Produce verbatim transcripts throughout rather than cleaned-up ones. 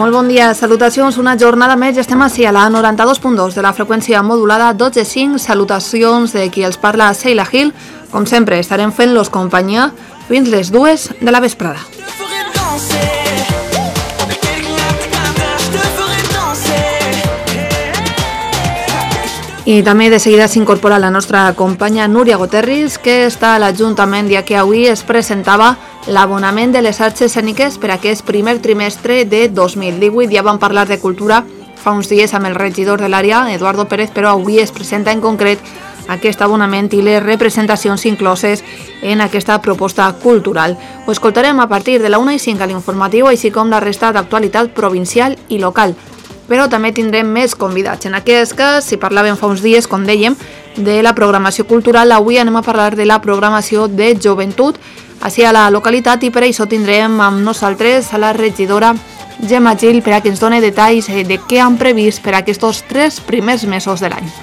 Molt bon dia, salutacions, una jornada més i estem així a la noranta-dos punt dos de la freqüència modulada dotze cinc, salutacions de qui els parla Sheila Hill. Com sempre estarem fent-los companyia fins les dues de la vesprada. I també de seguida s'incorpora la nostra companya Núria Goterris, que està a l'Ajuntament, ja que avui es presentava l'abonament de les arts escèniques per a aquest primer trimestre de dos mil divuit. Ja vam parlar de cultura fa uns dies amb el regidor de l'àrea, Eduardo Pérez, però avui es presenta en concret aquest abonament i les representacions incloses en aquesta proposta cultural. Ho escoltarem a partir de la una i cinc a l'informatiu, així com la resta d'actualitat provincial i local. Però també tindrem més convidats. En aquest cas, si parlàvem fa uns dies, com dèiem, de la programació cultural, avui anem a parlar de la programació de joventut així a la localitat, i per això tindrem amb nosaltres a la regidora Gemma Gil per a que ens doni detalls de què han previst per a aquests tres primers mesos de l'any.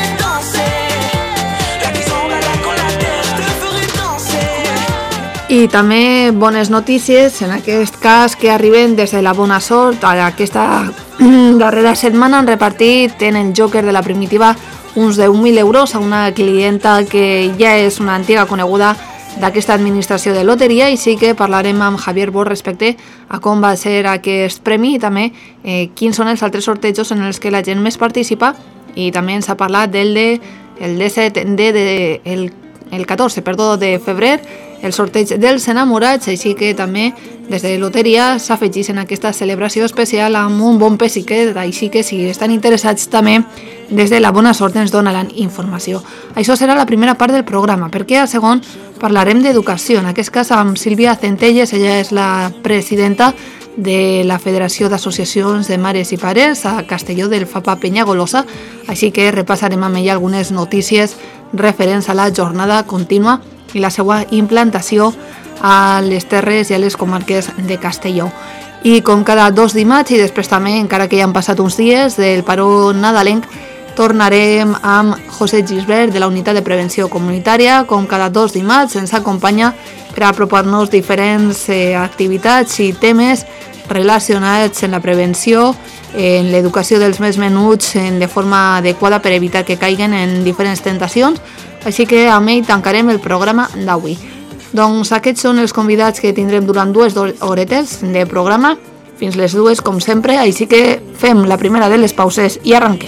I també bones notícies, en aquest cas que arriben des de la Bona Sort. Aquesta darrera setmana han repartit en el Joker de la Primitiva uns deu mil euros a una clienta que ja és una antiga coneguda d'aquesta administració de loteria, i sí que parlarem amb Javier Bosch respecte a com va ser aquest premi i també eh, quins són els altres sortejos en els que la gent més participa, i també ens ha parlat del de, el disset de, de, el, el catorze perdó, de febrer, el sorteig dels enamorats, així que també des de loteria s'afegís en aquesta celebració especial amb un bon pessiquet, així que si estan interessats també des de la Bona Sort ens donaran informació. Això serà la primera part del programa, perquè al segon parlarem d'educació, en aquest cas amb Sílvia Centelles. Ella és la presidenta de la Federació d'Associacions de Mares i Pares a Castelló del FAPA Penyagolosa, així que repassarem amb ella algunes notícies referents a la jornada contínua i la seva implantació a les terres i a les comarques de Castelló. I com cada dos dimarts, i després també, encara que ja han passat uns dies del paró nadalenc, tornarem amb José Gisbert de la Unitat de Prevenció Comunitària. Com cada dos dimarts ens acompanya per apropar-nos diferents eh, activitats i temes relacionats amb la prevenció, en l'educació dels més menuts en de forma adequada per evitar que caiguen en diferents tentacions. Així que amb ell tancarem el programa d'avui. Doncs aquests són els convidats que tindrem durant dues horetes de programa, fins les dues com sempre, així que fem la primera de les pauses i arrenquem.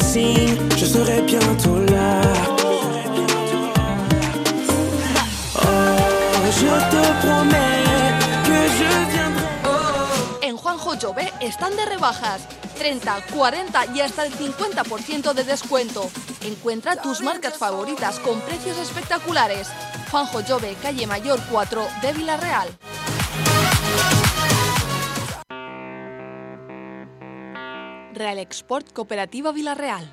En Juanjo Jove están de rebajas, treinta, cuarenta y hasta el cincuenta por ciento de descuento. Encuentra tus marcas favoritas con precios espectaculares. Juanjo Jove, calle Mayor cuatro de Villarreal. Real Export Cooperativa Villarreal.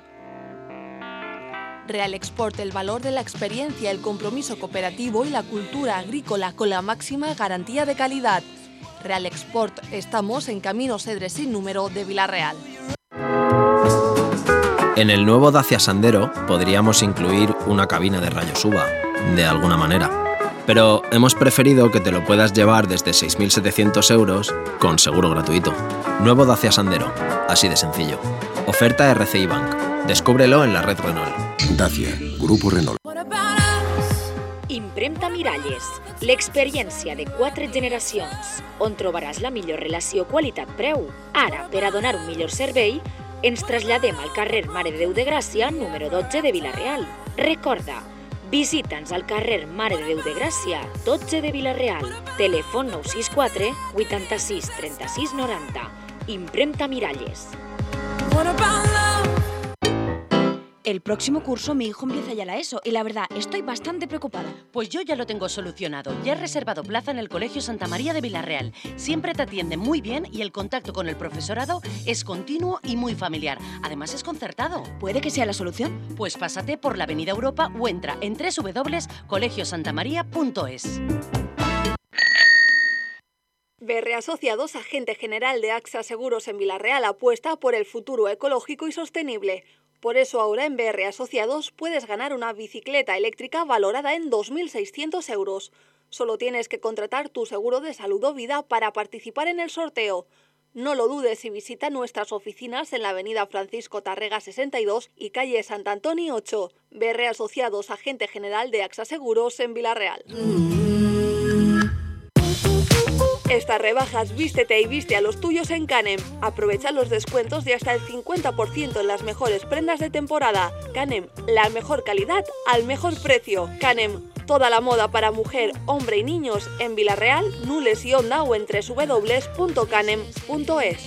Real Export, el valor de la experiencia, el compromiso cooperativo y la cultura agrícola con la máxima garantía de calidad. Real Export, estamos en Camino Cedres sin número de Villarreal. En el nuevo Dacia Sandero podríamos incluir una cabina de rayos U V A, de alguna manera. Pero hemos preferido que te lo puedas llevar desde seis mil setecientos euros con seguro gratuito. Nuevo Dacia Sandero, así de sencillo. Oferta R C I Bank. Descúbrelo en la red Renault. Dacia, Grupo Renault. Impremta Miralles, l'experiència de quatre generacions, on trobaràs la millor relació qualitat-preu. Ara, per a donar un millor servei, ens traslladem al carrer Mare de Déu de Gràcia, número dotze de Villarreal. Recorda, visita'ns al carrer Mare de Déu de Gràcia, dotze de Villarreal. Telèfon nou sis quatre, vuitanta-sis, trenta-sis, noranta. Impremta Miralles. El próximo curso mi hijo empieza ya la ESO y la verdad estoy bastante preocupada. Pues yo ya lo tengo solucionado. Ya he reservado plaza en el Colegio Santa María de Villarreal. Siempre te atienden muy bien y el contacto con el profesorado es continuo y muy familiar. Además es concertado. ¿Puede que sea la solución? Pues pásate por la Avenida Europa o entra en doble u doble u doble u punto colegio santa maría punto es. B R Asociados, agente general de AXA Seguros en Villarreal, apuesta por el futuro ecológico y sostenible. Por eso ahora en B R Asociados puedes ganar una bicicleta eléctrica valorada en dos mil seiscientos euros. Solo tienes que contratar tu seguro de salud o vida para participar en el sorteo. No lo dudes y visita nuestras oficinas en la avenida Francisco Tarrega sesenta y dos y calle Sant Antoni ocho. B R Asociados, agente general de AXA Seguros en Vila-real. Estas rebajas vístete y viste a los tuyos en Canem. Aprovecha los descuentos de hasta el cincuenta por ciento en las mejores prendas de temporada. Canem, la mejor calidad al mejor precio. Canem, toda la moda para mujer, hombre y niños en Vila-real, Nules y Onda o en doble u doble u doble u punto canem punto es.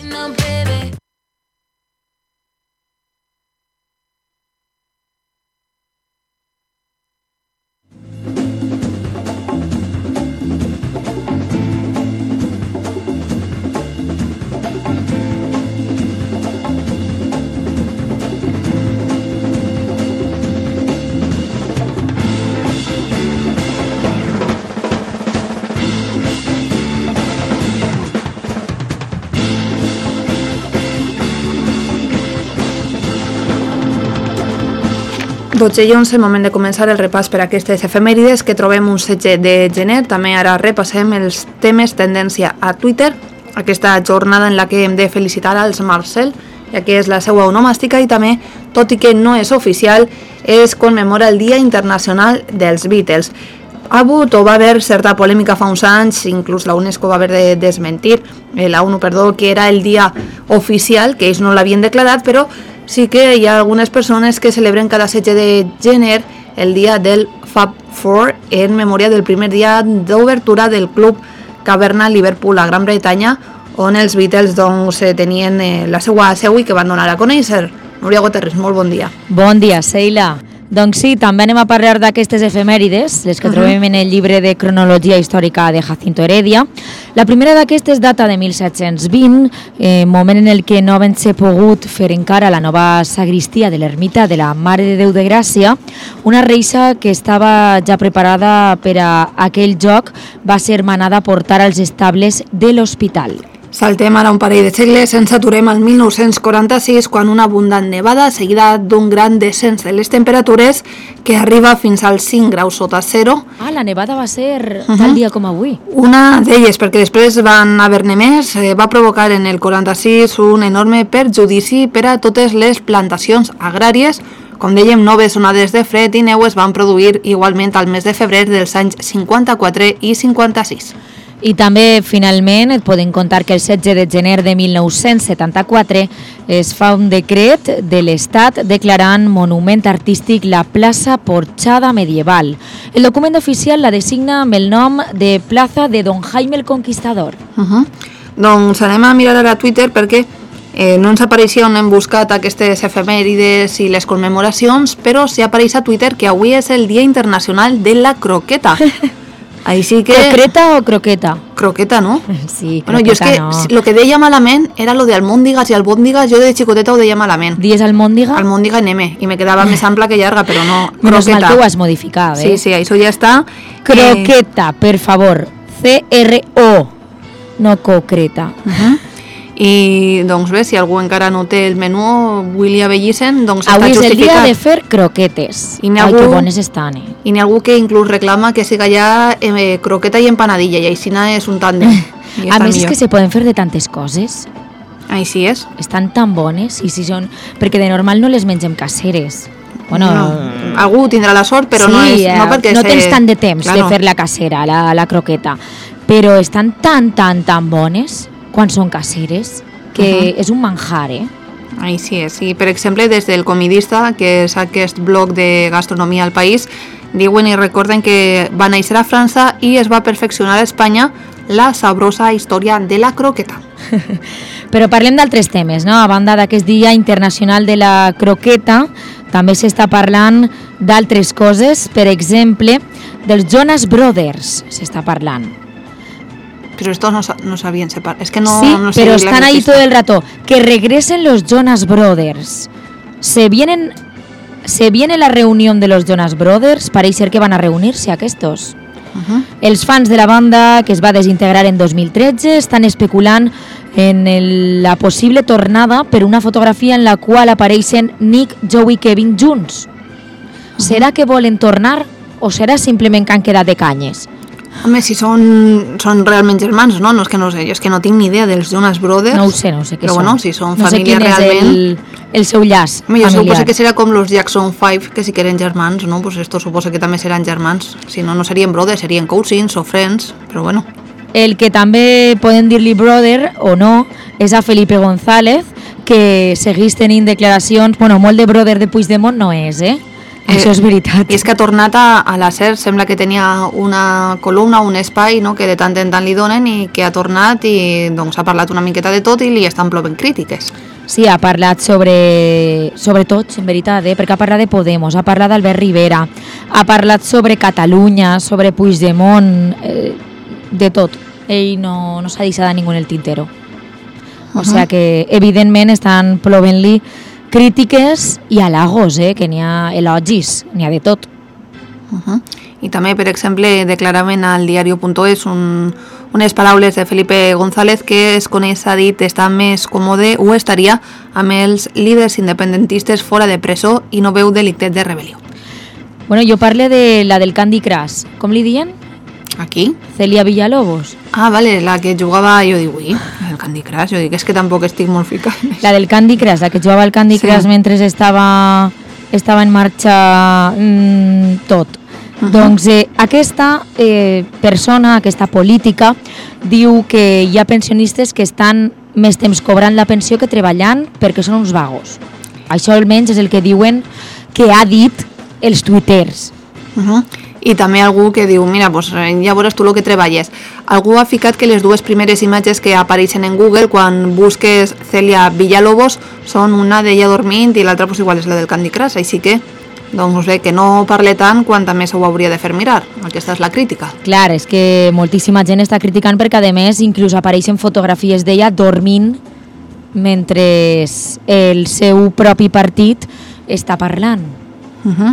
dotze i onze, moment de començar el repàs per aquestes efemèrides que trobem un setze de gener. També ara repassem els temes tendència a Twitter, aquesta jornada en la que hem de felicitar als Marcel, ja que és la seva onomàstica, i també, tot i que no és oficial, es commemora el Dia Internacional dels Beatles. Ha hagut o va haver certa polèmica fa uns anys, inclús la UNESCO va haver de desmentir, eh, la ONU, perdó, que era el dia oficial, que ells no l'havien declarat, però sí que hi ha algunes persones que celebren cada setze de gener el dia del Fab Four en memòria del primer dia d'obertura del club Caverna Liverpool a Gran Bretanya, on els Beatles doncs, tenien eh, la seva seu i que van donar a conèixer. Núria Guterres, molt bon dia. Bon dia, Sheila. Doncs sí, també anem a parlar d'aquestes efemèrides, les que uh-huh. trobem en el llibre de cronologia històrica de Jacinto Heredia. La primera d'aquestes data de mil set-cents vint, eh, moment en el que no havent ser pogut fer encara la nova sagristia de l'ermita de la Mare de Déu de Gràcia, una reixa que estava ja preparada per a aquell joc va ser manada a portar als estables de l'hospital. Saltem ara un parell de segles, ens aturem al mil nou-cents quaranta-sis, quan una abundant nevada, seguida d'un gran descens de les temperatures, que arriba fins als cinc graus sota zero. Ah, la nevada va ser uh-huh. tal dia com avui. Una d'elles, perquè després van haver-ne més, eh, va provocar en el quaranta-sis un enorme perjudici per a totes les plantacions agràries. Com dèiem, noves onades de fred i neu es van produir igualment al mes de febrer dels anys cinquanta-quatre i cinquanta-sis. I també, finalment, et podem contar que el setze de gener de mil nou-cents setanta-quatre es fa un decret de l'Estat declarant monument artístic la plaça Porxada Medieval. El document oficial la designa amb el nom de Plaza de Don Jaime el Conquistador. Uh-huh. Doncs anem a mirar ara a Twitter perquè eh, no ens apareixia on hem buscat aquestes efemèrides i les commemoracions, però sí apareix a Twitter que avui és el Dia Internacional de la Croqueta. Així que... ¿Croqueta o croqueta? Croqueta, ¿no? Sí, croqueta bueno, yo es que no. Lo que deia malament era lo de almóndigas y albóndigas, yo de xicoteta ho deia malament. ¿Dies almóndiga? Almóndiga en M, y me quedaba més ampla que llarga, però no, menos croqueta. mal que ho has modificat, eh? Sí, sí, això ja està. Croqueta, eh... per favor, C R O, no concreta. Uh-huh. I doncs bé, si algú encara no té el menú Willy Abellissen, doncs avui està justificat. Avui és el dia de fer croquetes. I Ai, algú... que bones estan, eh? I n'hi ha algú que inclús reclama que siga ja eh, croqueta i empanadilla, i així és un tàndem. A més millor. És que se poden fer de tantes coses. Així és. Estan tan bones, i si són... perquè de normal no les mengem caseres. Bueno, no, algú tindrà la sort, però sí, no és... No, perquè no se... tens tant de temps claro. de fer la casera, la, la croqueta. Però estan tan, tan, tan bones quan són caseres que uh-huh. és un manjar, eh? Així és. I, per exemple, des del Comidista, que és aquest blog de gastronomia al país, diuen i recorden que va néixer a França i es va perfeccionar a Espanya la sabrosa història de la croqueta. Però parlem d'altres temes, no? A banda d'aquest Dia Internacional de la Croqueta, també s'està parlant d'altres coses, per exemple, dels Jonas Brothers s'està parlant. Pero estos no, no sabían separar. Es que no, sí, no sé pero están ahí todo el rato. Que regresen los Jonas Brothers. Se vienen, se viene la reunión de los Jonas Brothers. Parece ser que van a reunirse aquestos. Uh-huh. Els fans de la banda, que es va desintegrar en dos mil tretze, estan especulant en el, la possible tornada per una fotografia en la qual apareixen Nick, Joe i Kevin junts. Uh-huh. Serà que volen tornar o serà simplement que han quedat de canyes? Home, si són, són realment germans, no? No és que no sé, jo és que no tinc ni idea dels Jonas Brothers. No ho sé, no ho sé què però són. Però bueno, si són no família sé realment... El, el seu llaç Home, jo familiar. suposo que serà com los Jackson five, que sí que eren germans, no? Pues esto suposo que també seran germans. Si no, no serien brothers, serien cousins o friends, però bueno. El que també podem dir-li brother o no és a Felipe González, que segueix tenint declaracions... Bueno, molt de brother de Puigdemont no és, eh? Eh, Això és veritat. I és que ha tornat a, a la SER, sembla que tenia una columna, un espai, no?, que de tant en tant li donen i que ha tornat i doncs, ha parlat una miqueta de tot i li estan plovent crítiques. Sí, ha parlat sobre, sobre tots, en veritat, eh? Perquè ha parlat de Podemos, ha parlat d'Albert Rivera, ha parlat sobre Catalunya, sobre Puigdemont, eh, de tot. Ell no, no s'ha deixat a ningú en el tintero. O uh-huh. sigui que, evidentment, estan plovent-li crítiques i halagos, eh? Que n'hi ha elogis, n'hi ha de tot. Uh-huh. I també, per exemple, declarament al diario.es un, unes paraules de Felipe González que es coneix, ha dit, està més còmode o estaria amb els líders independentistes fora de presó i no veu delicte de rebel·lió. Bueno, jo parle de la del Candy Crush. Com li diuen? Aquí? Celia Villalobos. Ah, vale, la que jugava, jo dic, ui, el Candy Crush, jo dic, és que tampoc estic molt ficat. La del Candy Crush, la que jugava al Candy sí. Crush mentre estava, estava en marxa mmm, tot. Uh-huh. Doncs eh, aquesta eh, persona, aquesta política, diu que hi ha pensionistes que estan més temps cobrant la pensió que treballant perquè són uns vagos. Això almenys és el que diuen que ha dit els tuiters. Uh-huh. I també algú que diu, mira, pues, ja veuràs tu el que treballes. Algú ha ficat que les dues primeres imatges que apareixen en Google quan busques Celia Villalobos són una d'ella dormint i l'altra pues, igual és la del Candy Crush, així que doncs bé, que no parle tant quan també s'ho hauria de fer mirar. Aquesta és la crítica. Clar, és que moltíssima gent està criticant perquè a més inclús apareixen fotografies d'ella dormint mentre el seu propi partit està parlant. Uh-huh.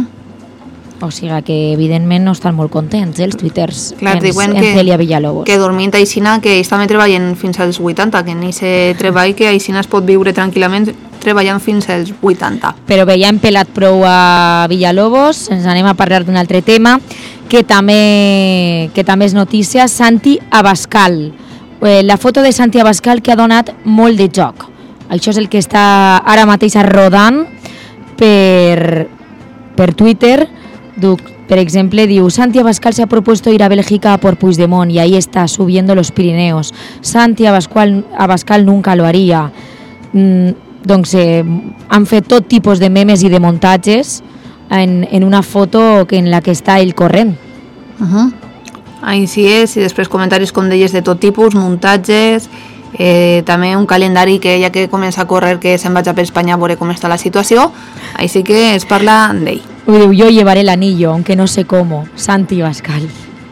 O sigui que evidentment no estan molt contents, eh, els tuiters. Clar, en, diuen en que, Celia Villalobos. Que dormint a Aixina, que ells també treballen fins als vuitanta, que ni se treball que a Aixina es pot viure tranquil·lament treballant fins als vuitanta. Però bé, ja hem pelat prou a Villalobos, ens anem a parlar d'un altre tema que també, que també és notícia, Santi Abascal. Eh, la foto de Santi Abascal que ha donat molt de joc. Això és el que està ara mateix rodant per, per Twitter. Por ejemplo, diu, Santi Abascal se ha propuesto ir a Bélgica por Puigdemont y ahí está, subiendo los Pirineos. Santi Abascal, Abascal nunca lo haría. Mm, doncs eh, han fet tot tipus de memes i de muntatges en, en una foto que en la que està ell corrent. Uh-huh. Així és, i després comentaris com deies de tot tipus, muntatges, eh, també un calendari que ja que comença a córrer que se'n vaig a per Espanya a veure com està la situació, així que es parla d'ell. Diu, yo llevaré el anillo, aunque no sé cómo. Santi Abascal.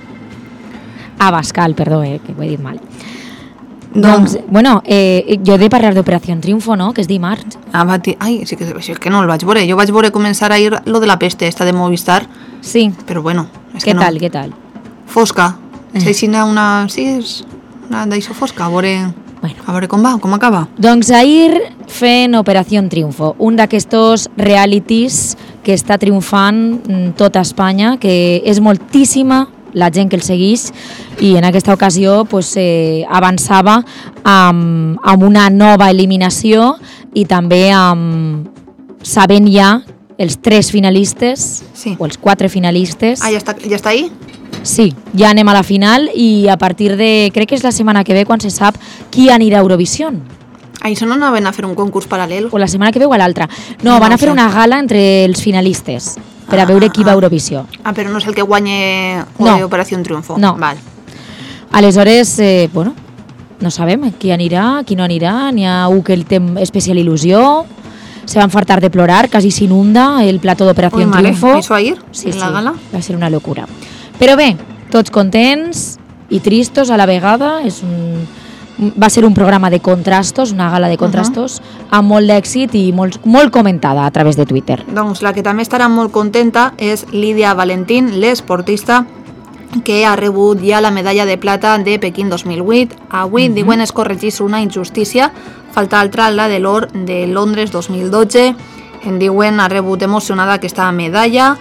Abascal, perdó, eh, que ho he dit mal. No. Doncs, bueno, eh, jo he de parlar d'Operació Triunfo, no?, que és dimarts. Ah, va, ai, sí que, sí que no el vaig veure. Jo vaig veure començar a ir lo de la peste, esta de Movistar. Sí. Però bueno, és què que no. Què tal, què tal? Fosca. Eh. És així una... Sí, és una d'això fosca, a veure... Bueno. A veure com va, com acaba. Doncs ahir fent Operació Triunfo, un d'aquestos realities que està triomfant tota Espanya, que és moltíssima la gent que el segueix i en aquesta ocasió pues, eh, avançava amb, amb una nova eliminació i també amb, sabent ja els tres finalistes sí. o els quatre finalistes. Ah, ja està, ja està ahí? Sí, ja anem a la final i a partir de, crec que és la setmana que ve quan se sap qui anirà a Eurovisió. Ah, això no anaven a fer un concurs paral·lel? O la setmana que ve o a l'altra. No, no, van a fer una gala entre els finalistes per a ah, veure qui ah, va a Eurovisió. Ah, però no és el que guanye no. Operació Triunfo? No. Val. Aleshores, eh, bueno, no sabem qui anirà, qui no anirà, n'hi ha un que el té especial il·lusió, se van fartar de plorar, quasi s'inunda el plató d'Operació Triunfo. Vale. ¿Hizo ayer sí, en la sí, gala? Va ser una locura. Però bé, tots contents i tristos a la vegada. És un, va ser un programa de contrastos, una gala de contrastos, uh-huh. amb molt d'èxit i molt, molt comentada a través de Twitter. Doncs la que també estarà molt contenta és Lídia Valentín, l'esportista que ha rebut ja la medalla de plata de Pequín dos mil vuit. Avui, uh-huh. diuen, es corregís una injustícia, falta altra la de l'or de Londres dos mil dotze. En diuen, ha rebut emocionada aquesta medalla.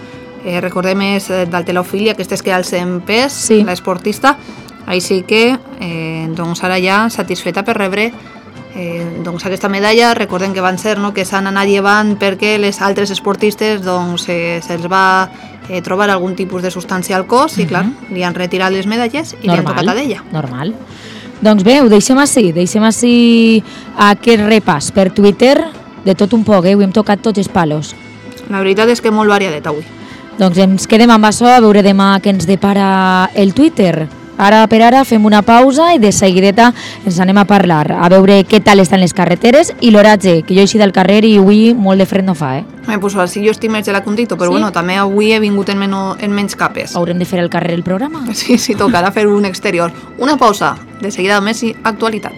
eh, recordem és d'halterofília, aquestes que alcen pes, sí. l'esportista, així que eh, doncs ara ja satisfeta per rebre eh, doncs aquesta medalla. Recordem que van ser, no?, que s'han anat llevant perquè les altres esportistes doncs, eh, se'ls va eh, trobar algun tipus de substància al cos i, uh-huh. clar, li han retirat les medalles i normal, li han tocat a d'ella. Normal. Doncs bé, ho deixem així, deixem així aquest repàs per Twitter de tot un poc, eh? Ho hem tocat tots els palos. La veritat és que molt variadet avui. Doncs ens quedem amb això, a veure demà què ens depara el Twitter. Ara per ara fem una pausa i de seguideta ens anem a parlar, a veure què tal estan les carreteres i l'oratge, que jo he eixit del carrer i avui molt de fred no fa, eh? Eh, pues, sí, jo estic més de la Condito, però sí? bueno, també avui he vingut en, meno, en menys capes. Haurem de fer al carrer el programa? Sí, sí, tocarà fer un exterior. Una pausa, de seguida més actualitat.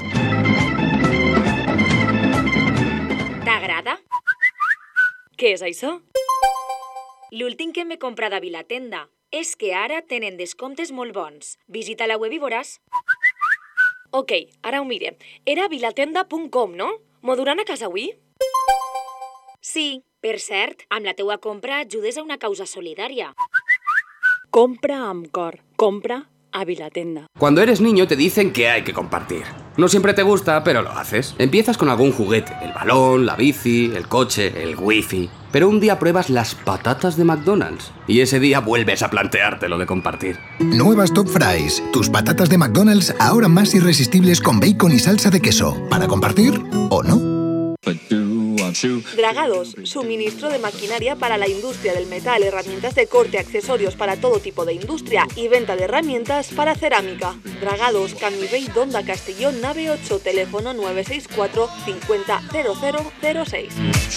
T'agrada? Què és això? L'últim que m'he comprat a Vilatenda és que ara tenen descomptes molt bons. Visita la web i veuràs. Ok, ara ho mire. Era vilatenda punt com, no? M'ho duran a casa avui? Sí, per cert, amb la teua compra ajudes a una causa solidària. Compra amb cor. Compra a Vilatenda. Cuando eres niño te dicen que hay que compartir. No siempre te gusta, pero lo haces. Empiezas con algún juguete, el balón, la bici, el coche, el wifi. Pero un día pruebas las patatas de McDonald's y ese día vuelves a plantearte lo de compartir. Nuevas Top Fries, tus patatas de McDonald's ahora más irresistibles con bacon y salsa de queso. ¿Para compartir o no? Dragados, suministro de maquinaria para la industria del metal, herramientas de corte, accesorios para todo tipo de industria y venta de herramientas para cerámica. Dragados, Camí Vell d'Onda Castellón, nave ocho, teléfono nueve seis cuatro cincuenta cero cero cero seis.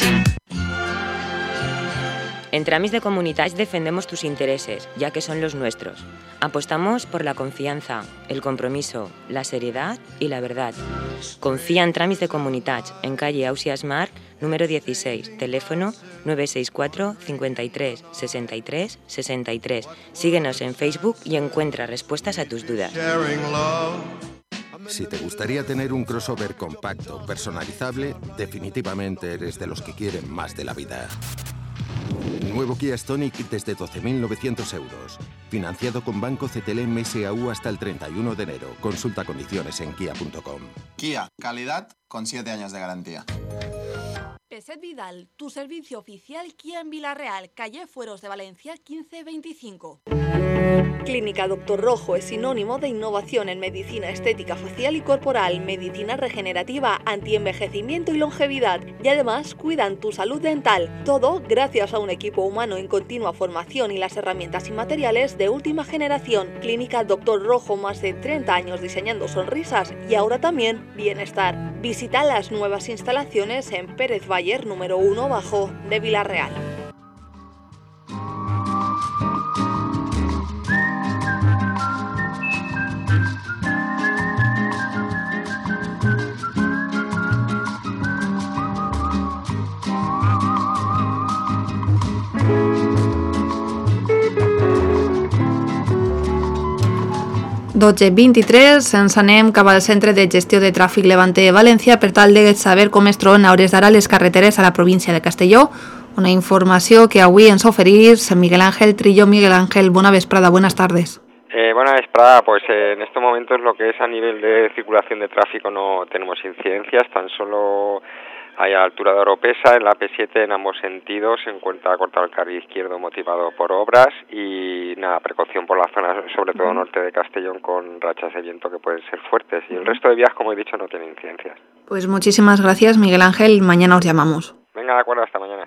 En Tramis de Comunitats defendemos tus intereses, ya que son los nuestros. Apostamos por la confianza, el compromiso, la seriedad y la verdad. Confía en Tramis de Comunitats, en calle Ausias Marc, número dieciséis, teléfono nueve seis cuatro cincuenta y tres sesenta y tres sesenta y tres. Síguenos en Facebook y encuentra respuestas a tus dudas. Si te gustaría tener un crossover compacto, personalizable, definitivamente eres de los que quieren más de la vida. Nuevo Kia Stonic desde doce mil novecientos euros. Financiado con Banco C T L M S A U hasta el treinta y uno de enero. Consulta condiciones en kia punto com. Kia, calidad con siete años de garantía. Peset Vidal, tu servicio oficial Kia en Villarreal, calle Fueros de Valencia quince veinticinco. Clínica Doctor Rojo es sinónimo de innovación en medicina estética facial y corporal, medicina regenerativa, antienvejecimiento y longevidad, y además cuidan tu salud dental. Todo gracias a un equipo humano en continua formación y las herramientas y materiales de última generación. Clínica Doctor Rojo, más de treinta años diseñando sonrisas y ahora también bienestar. Visita las nuevas instalaciones en Pérez Bayer número uno bajo de Villarreal. dotze vint-i-tres, ens anem cap al Centre de Gestió de Tràfic Levante València per tal de saber com es troben a hores d'ara les carreteres a la província de Castelló. Una informació que avui ens oferís Miguel Ángel Trillo. Miguel Ángel, buena vesprada, buenas tardes. Eh, buena vesprada, pues eh, en estos momentos lo que es a nivel de circulación de tráfico no tenemos incidencias, tan solo hay a la altura de Oropesa, en la P siete en ambos sentidos, se encuentra cortado el carril izquierdo motivado por obras y nada, precaución por la zona, sobre todo norte de Castellón, con rachas de viento que pueden ser fuertes. Y el resto de vías, como he dicho, no tiene incidencias. Pues muchísimas gracias, Miguel Ángel. Mañana os llamamos. Venga, de acuerdo, hasta mañana.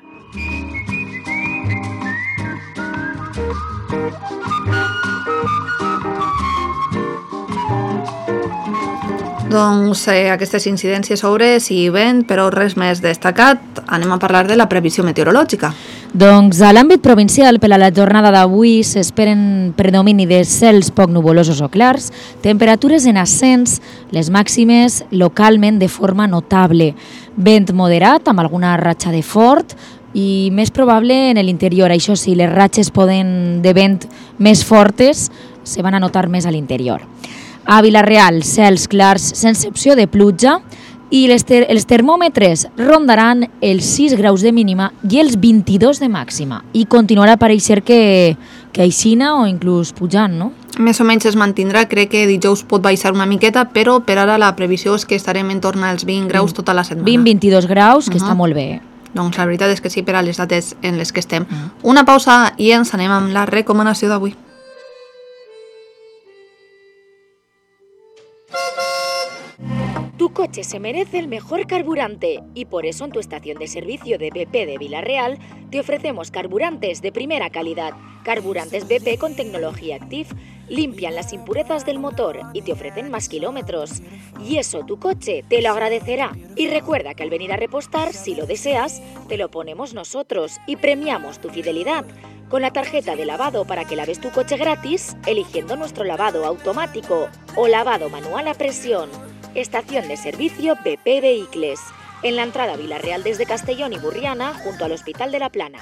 Doncs eh, aquestes incidències sobre si vent, però res més destacat. Anem a parlar de la previsió meteorològica. Doncs a l'àmbit provincial, per a la jornada d'avui s'esperen predomini de cels poc nuvolosos o clars, temperatures en ascens, les màximes localment de forma notable. Vent moderat amb alguna ratxa de fort i més probable en l'interior. Això sí, les ratxes poden de vent més fortes se van a notar més a l'interior. A Vilareal, cels clars sense opció de pluja, i les ter els termòmetres rondaran els sis graus de mínima i els vint-i-dos de màxima, i continuarà a pareixer que, que aixina o inclús pujant, no? Més o menys es mantindrà, crec que dijous pot baixar una miqueta, però per ara la previsió és que estarem en torn als vint graus tota la setmana. vint a vint-i-dos graus, que uh -huh. està molt bé. Doncs la veritat és que sí, per a les dates en les que estem. Uh -huh. Una pausa i ens anem amb la recomanació d'avui. Tu coche se merece el mejor carburante y por eso en tu estación de servicio de B P de Vila-real te ofrecemos carburantes de primera calidad. Carburantes B P con tecnología Active limpian las impurezas del motor y te ofrecen más kilómetros. Y eso tu coche te lo agradecerá. Y recuerda que al venir a repostar, si lo deseas, te lo ponemos nosotros y premiamos tu fidelidad con la tarjeta de lavado para que laves tu coche gratis eligiendo nuestro lavado automático o lavado manual a presión. Estación de servicio B P Vehicles, en la entrada a Vila-real desde Castellón y Burriana, junto al Hospital de la Plana.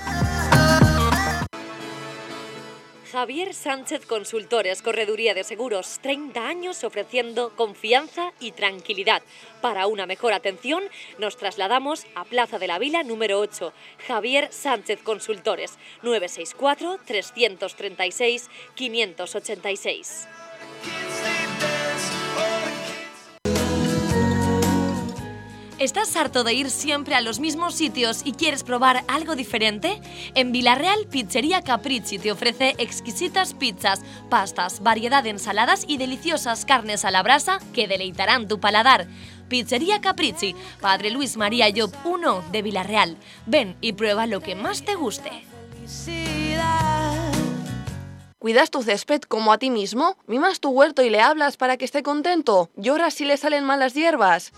Javier Sánchez Consultores, Correduría de Seguros, treinta años ofreciendo confianza y tranquilidad. Para una mejor atención, nos trasladamos a Plaza de la Vila número ocho. Javier Sánchez Consultores, nueve seis cuatro, tres tres seis, cinco ocho seis. ¿Estás harto de ir siempre a los mismos sitios y quieres probar algo diferente? En Vila-real, Pizzería Capricci te ofrece exquisitas pizzas, pastas, variedad de ensaladas y deliciosas carnes a la brasa que deleitarán tu paladar. Pizzería Capricci, Padre Luis María Llop uno de Vila-real. Ven y prueba lo que más te guste. ¿Cuidas tu césped como a ti mismo? ¿Mimas tu huerto y le hablas para que esté contento? ¿Lloras si le salen malas hierbas?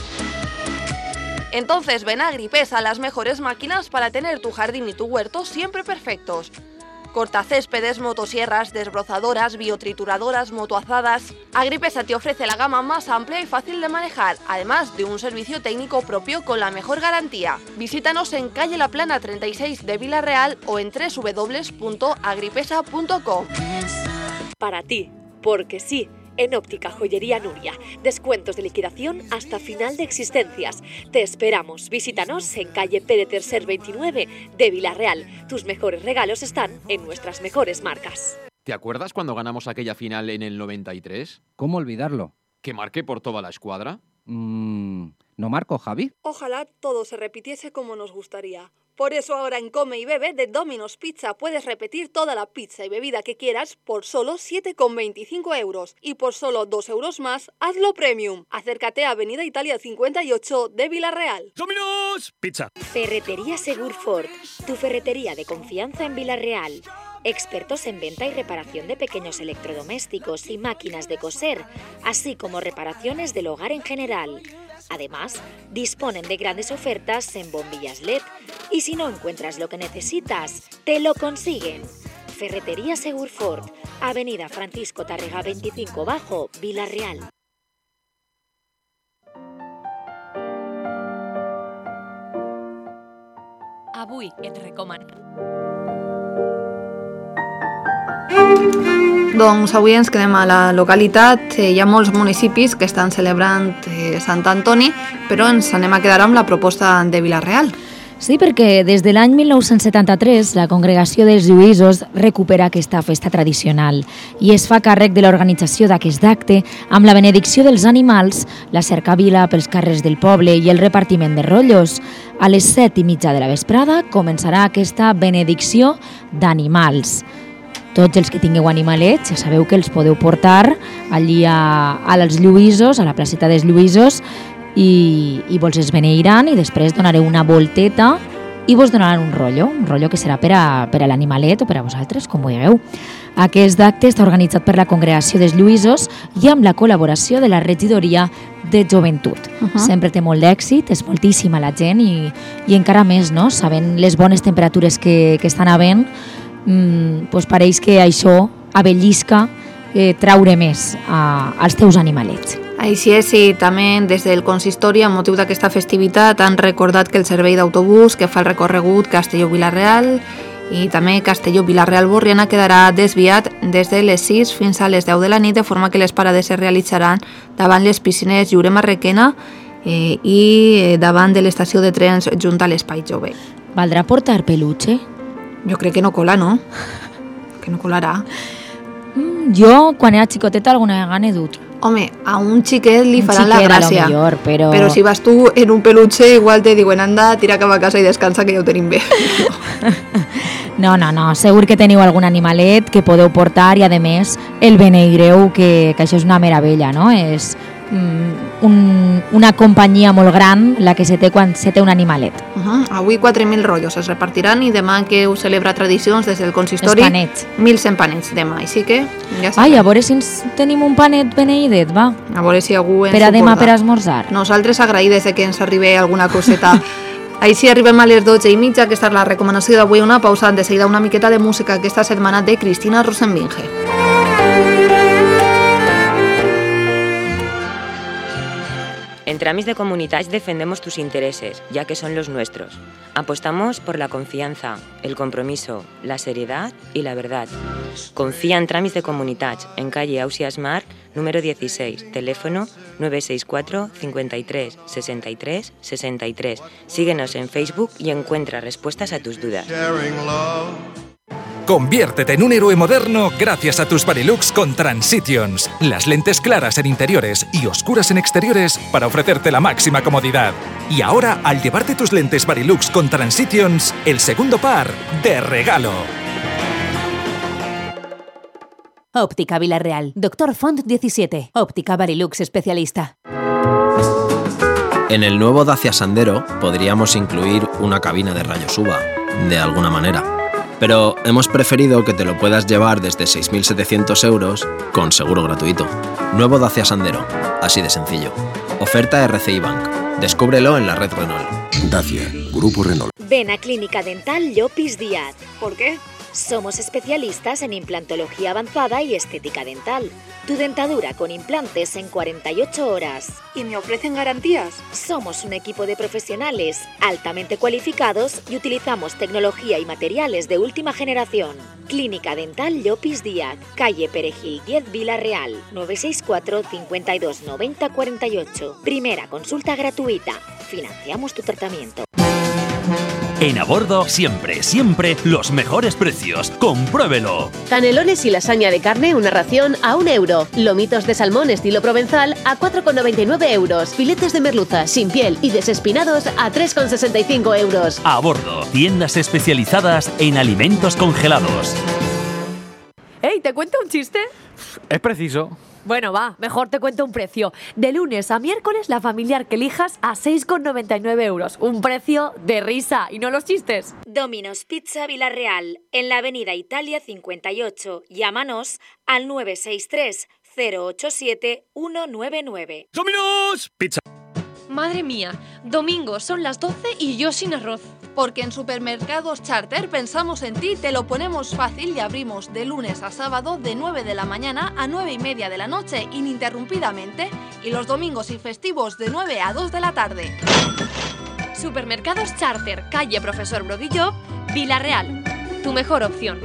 Entonces ven a Agripesa, las mejores máquinas para tener tu jardín y tu huerto siempre perfectos. Cortacéspedes, motosierras, desbrozadoras, biotrituradoras, motoazadas. Agripesa te ofrece la gama más amplia y fácil de manejar, además de un servicio técnico propio con la mejor garantía. Visítanos en calle La Plana treinta y seis de Vila-real o en doble u doble u doble u punto agripesa punto com. Para ti, porque sí. En Óptica Joyería Nuria, descuentos de liquidación hasta final de existencias. Te esperamos. Visítanos en calle Pere Tercer veintinueve de Vila-real. Tus mejores regalos están en nuestras mejores marcas. ¿Te acuerdas cuando ganamos aquella final en el noventa y tres? ¿Cómo olvidarlo? ¿Que marqué por toda la escuadra? Mm, ¿no marco, Javi? Ojalá todo se repitiese como nos gustaría. Por eso ahora en Come y Bebe de Domino's Pizza puedes repetir toda la pizza y bebida que quieras por solo siete con veinticinco euros. Y por solo dos euros más, hazlo premium. Acércate a Avenida Italia cincuenta y ocho de Vila-real. ¡Domino's Pizza! Ferretería Segurfort, tu ferretería de confianza en Vila-real. Expertos en venta y reparación de pequeños electrodomésticos y máquinas de coser, así como reparaciones del hogar en general. Además, disponen de grandes ofertas en bombillas L E D y si no encuentras lo que necesitas, te lo consiguen. Ferretería Segurfort, Avenida Francisco Tárrega veinticinco Bajo, Vila-real. Avui et recoman. Doncs avui ens quedem a la localitat. Hi ha molts municipis que estan celebrant eh, Sant Antoni, però ens anem a quedar amb la proposta de Vila-real. Sí, perquè des de l'any mil nou-cents setanta-tres la Congregació dels Lluïsos recupera aquesta festa tradicional i es fa càrrec de l'organització d'aquest acte amb la benedicció dels animals, la cercavila pels carrers del poble i el repartiment de rotllos. A les set i mitja de la vesprada començarà aquesta benedicció d'animals. Tots els que tingueu animalets ja sabeu que els podeu portar allí a, als Lluïsos, a la placeta dels Lluïsos, i, i vos els beneiran i després donareu una volteta i vos donaran un rotllo, un rotllo que serà per a, per a l'animalet o per a vosaltres, com vulgueu. Aquest acte està organitzat per la Congregació dels Lluïsos i amb la col·laboració de la Regidoria de Joventut. Uh -huh. Sempre té molt d'èxit, és moltíssima la gent i, i encara més, no? Sabent les bones temperatures que, que estan havent, mm, pues pareix que això abellisca eh, traure més a, als teus animalets. Així és, i també des del consistori, amb motiu d'aquesta festivitat, han recordat que el servei d'autobús que fa el recorregut Castelló-Vila-real i també Castelló-Vila-real-Borriana quedarà desviat des de les sis fins a les deu de la nit, de forma que les parades es realitzaran davant les piscines Lliure Marrequena eh, i eh, davant de l'estació de trens junt a l'Espai Jove. Valdrà portar peluche? Jo crec que no cola, no? Que no colarà. Mm, jo, quan era xicoteta, alguna vegada n'he dut. Home, a un xiquet li Un faran la xiquet, a lo gràcia. millor, però- Però si vas tu en un peluche, igual te diuen, anda, tira cap a casa i descansa, que ja ho tenim bé. No, no, no, segur que teniu algun animalet que podeu portar i, a més, el beneireu, que, que això és una meravella, no? És mm, un, una companyia molt gran la que se té quan se té un animalet. Uh -huh. Avui quatre mil rotllos es repartiran i demà que us celebra tradicions des del consistori, Els panets. mil cent panets demà, així que ja Ai, sabeu. a veure si ens tenim un panet beneidet, va. A veure si algú ens Per a ho demà porta. per esmorzar. Nosaltres agraïdes de que ens arribi alguna coseta. Així arribem a les dotze i mitja, aquesta és la recomanació d'avui, una pausa, de seguida una miqueta de música aquesta setmana de Cristina Rosenbinge. En Tramis de Comunitats defendemos tus intereses, ya que son los nuestros. Apostamos por la confianza, el compromiso, la seriedad y la verdad. Confía en Tramis de Comunitats, en calle Ausias Marc, número dieciséis, teléfono nueve seis cuatro, cincuenta y tres, sesenta y tres, sesenta y tres. Síguenos en Facebook y encuentra respuestas a tus dudas. Conviértete en un héroe moderno gracias a tus Varilux con Transitions. Las lentes claras en interiores y oscuras en exteriores para ofrecerte la máxima comodidad. Y ahora, al llevarte tus lentes Varilux con Transitions, el segundo par de regalo. Óptica Villarreal. Doctor Font diecisiete. Óptica Varilux especialista. En el nuevo Dacia Sandero podríamos incluir una cabina de rayos U V A, de alguna manera. Pero hemos preferido que te lo puedas llevar desde seis mil setecientos euros con seguro gratuito. Nuevo Dacia Sandero, así de sencillo. Oferta R C I Bank. Descúbrelo en la red Renault. Dacia, Grupo Renault. Ven a Clínica Dental Llopis Díaz. ¿Por qué? Somos especialistas en implantología avanzada y estética dental. Tu dentadura con implantes en cuarenta y ocho horas. ¿Y me ofrecen garantías? Somos un equipo de profesionales altamente cualificados y utilizamos tecnología y materiales de última generación. Clínica Dental Llopis Díaz, calle Perejil diez, Villarreal, nueve seis cuatro, cincuenta y dos, noventa, cuarenta y ocho. Primera consulta gratuita. Financiamos tu tratamiento. En A Bordo, siempre, siempre, los mejores precios. ¡Compruébelo! Canelones y lasaña de carne, una ración a un euro. Lomitos de salmón estilo provenzal a cuatro con noventa y nueve euros. Filetes de merluza sin piel y desespinados a tres con sesenta y cinco euros. A Bordo, tiendas especializadas en alimentos congelados. ¡Ey, te cuento un chiste! Es preciso. Bueno, va, mejor te cuento un precio. De lunes a miércoles, la familiar que elijas a seis con noventa y nueve euros. Un precio de risa, y no los chistes. Domino's Pizza Villarreal, en la avenida Italia cincuenta y ocho. Llámanos al nueve seis tres, cero ocho siete, uno nueve nueve. ¡Domino's Pizza! Madre mía, domingo son las doce y yo sin arroz. Porque en Supermercados Charter pensamos en ti, te lo ponemos fácil y abrimos de lunes a sábado de nueve de la mañana a nueve y media de la noche ininterrumpidamente y los domingos y festivos de nueve a dos de la tarde. Supermercados Charter, calle Profesor Brodillo, Villarreal. Tu mejor opción.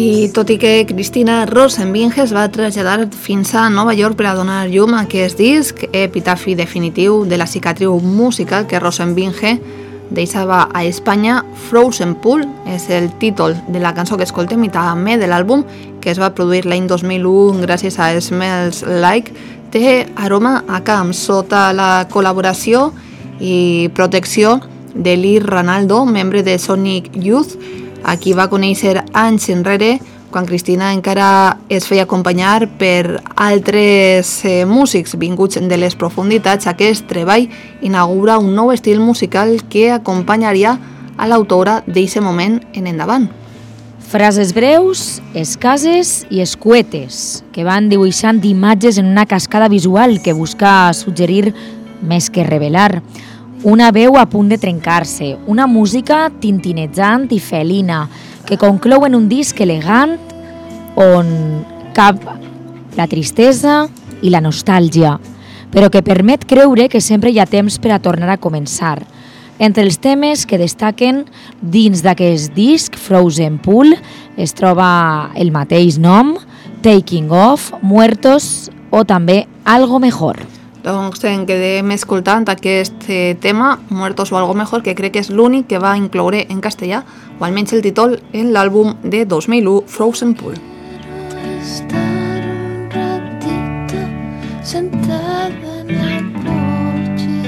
I tot i que Cristina Rosenbinge es va traslladar fins a Nova York per a donar llum a aquest disc, epitafi definitiu de la cicatriu musical que Rosenbinge deixava a Espanya, Frozen Pool és el títol de la cançó que escoltem i també de l'àlbum que es va produir l'any dos mil u gràcies a Smells Like, té aroma a camp sota la col·laboració i protecció de Lee Ranaldo, membre de Sonic Youth, a qui va conèixer anys enrere quan Cristina encara es feia acompanyar per altres eh, músics vinguts de les profunditats. Aquest treball inaugura un nou estil musical que acompanyaria a l'autora d'eixe moment en endavant. Frases breus, escases i escuetes, que van dibuixant imatges en una cascada visual que busca suggerir més que revelar. Una veu a punt de trencar-se, una música tintinejant i felina, que conclou en un disc elegant on cap la tristesa i la nostàlgia, però que permet creure que sempre hi ha temps per a tornar a començar. Entre els temes que destaquen dins d'aquest disc, Frozen Pool, es troba el mateix nom, Taking Off, Muertos o també Algo Mejor. Doncs en quedem escoltant aquest tema, Muertos o Algo Mejor, que crec que és l'únic que va incloure en castellà, o almenys el títol, en l'àlbum de dos mil u, Frozen Pool. Estar un ratito sentada en el porche,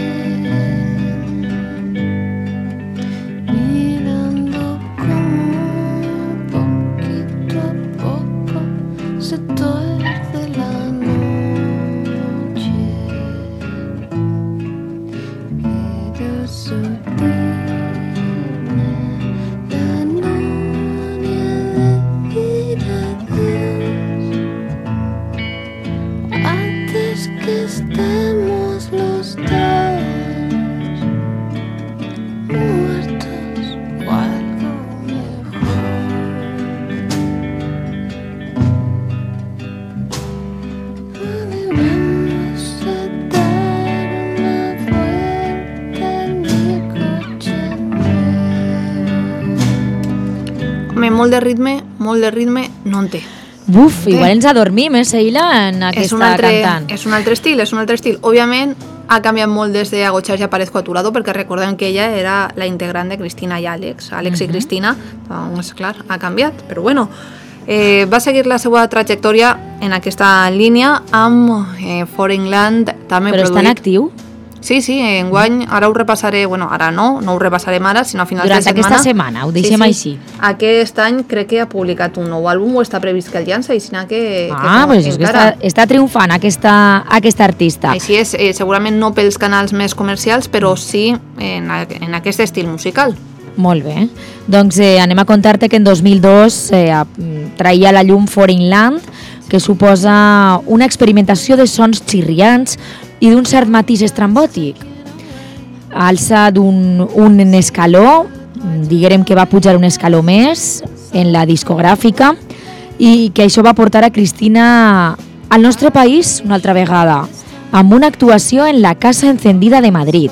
mirando como poquito a poco se tuerce la noche. Ella sutil. Que estemos los dos muertos o algo mejor. Animamos a dar una vuelta en mi coche nuevo. Home, molt de ritme, molt de ritme no en té. Buf, igual ens adormim, eh, Seila, en aquesta és un altre, cantant. És un altre estil, és un altre estil. Òbviament, ha canviat molt des de Agochar ja Parezco Aturado, perquè recordem que ella era la integrant de Cristina i Àlex. Àlex uh-huh. i Cristina, doncs, clar, ha canviat, però bueno. Eh, va seguir la seva trajectòria en aquesta línia amb eh, Foreign Land, també però produït... està en actiu? Sí, sí, enguany, ara ho repassaré, bueno, ara no, no ho repassarem ara, sinó a finals Durant de setmana. Durant aquesta setmana, ho deixem sí, sí. així. Aquest any crec que ha publicat un nou àlbum o està previst que el llança, i sinó que... Ah, que no, pues és que està, està triomfant aquesta, aquesta artista. Així és, eh, segurament no pels canals més comercials, però sí en, en aquest estil musical. Molt bé. Doncs eh, anem a contar-te que en dos mil dos eh, traia a la llum Foreign Land, que suposa una experimentació de sons xirriants i d'un cert matís estrambòtic. Alça d'un un escaló, diguem que va pujar un escaló més en la discogràfica i que això va portar a Cristina al nostre país una altra vegada, amb una actuació en la Casa Encendida de Madrid.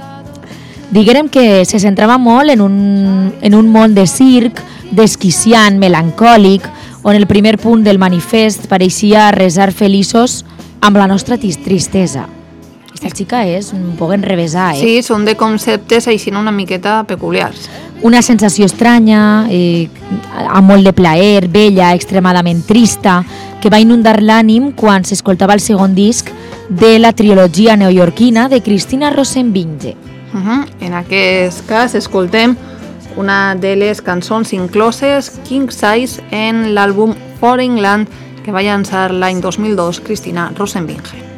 Diguem que se centrava molt en un, en un món de circ, desquiciant, melancòlic, on el primer punt del manifest pareixia resar feliços amb la nostra tristesa. Aquesta xica és un poc enrevesar, eh? Sí, són de conceptes així una miqueta peculiars. Una sensació estranya, eh, amb molt de plaer, bella, extremadament trista, que va inundar l'ànim quan s'escoltava el segon disc de la trilogia neoyorquina de Cristina Rosenbinge. Uh -huh. En aquest cas escoltem una de les cançons incloses King Size en l'àlbum Foreign Land que va llançar l'any dos mil dos Cristina Rosenbinge.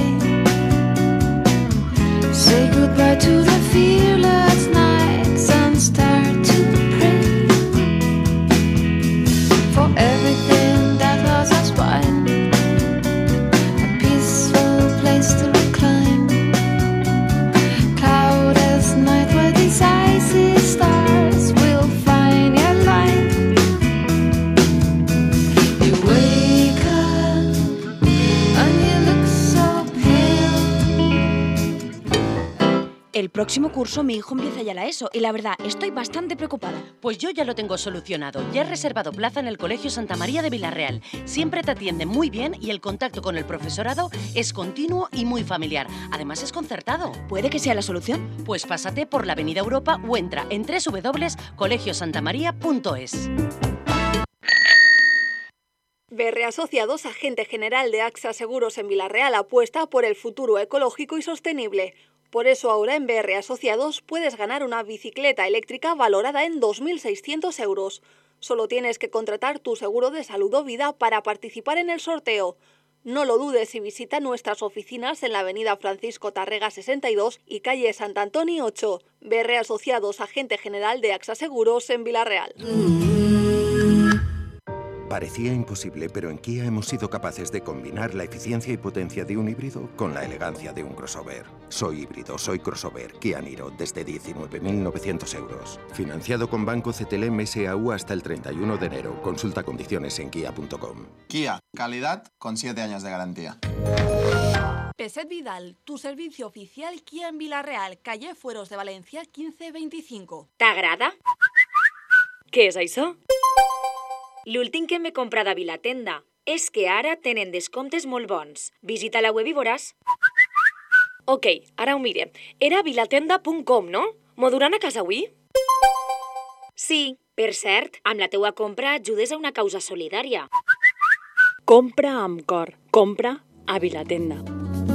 Say goodbye to the fearless nights and próximo curso mi hijo empieza ya la ESO y la verdad estoy bastante preocupada. Pues yo ya lo tengo solucionado. Ya he reservado plaza en el Colegio Santa María de Villarreal. Siempre te atienden muy bien y el contacto con el profesorado es continuo y muy familiar. Además es concertado. ¿Puede que sea la solución? Pues pásate por la Avenida Europa o entra en doble u doble u doble u punto colegio santa maría punto es. B R Asociados, agente general de AXA Seguros en Villarreal, apuesta por el futuro ecológico y sostenible. Por eso ahora en B R Asociados puedes ganar una bicicleta eléctrica valorada en dos mil seiscientos euros. Solo tienes que contratar tu seguro de salud o vida para participar en el sorteo. No lo dudes y visita nuestras oficinas en la avenida Francisco Tarrega sesenta y dos y calle Sant Antoni ocho. B R Asociados, agente general de AXA Seguros en Villarreal. Parecía imposible, pero en Kia hemos sido capaces de combinar la eficiencia y potencia de un híbrido con la elegancia de un crossover. Soy híbrido, soy crossover. Kia Niro, desde diecinueve mil novecientos euros. Financiado con Banco C T L M S A U hasta el treinta y uno de enero. Consulta condiciones en kia punto com. Kia, calidad con siete años de garantía. Peset Vidal, tu servicio oficial Kia en Villarreal, calle Fueros de Valencia quinze veinticinco. T'agrada? Què és això? L'últim que m'he comprat a Vilatenda és que ara tenen descomptes molt bons. Visita la web i veuràs. Ok, ara ho mire. Era vilatenda punt com, no? M'ho duran a casa avui? Sí, per cert, amb la teua compra ajudes a una causa solidària. Compra amb cor. Compra a Vilatenda.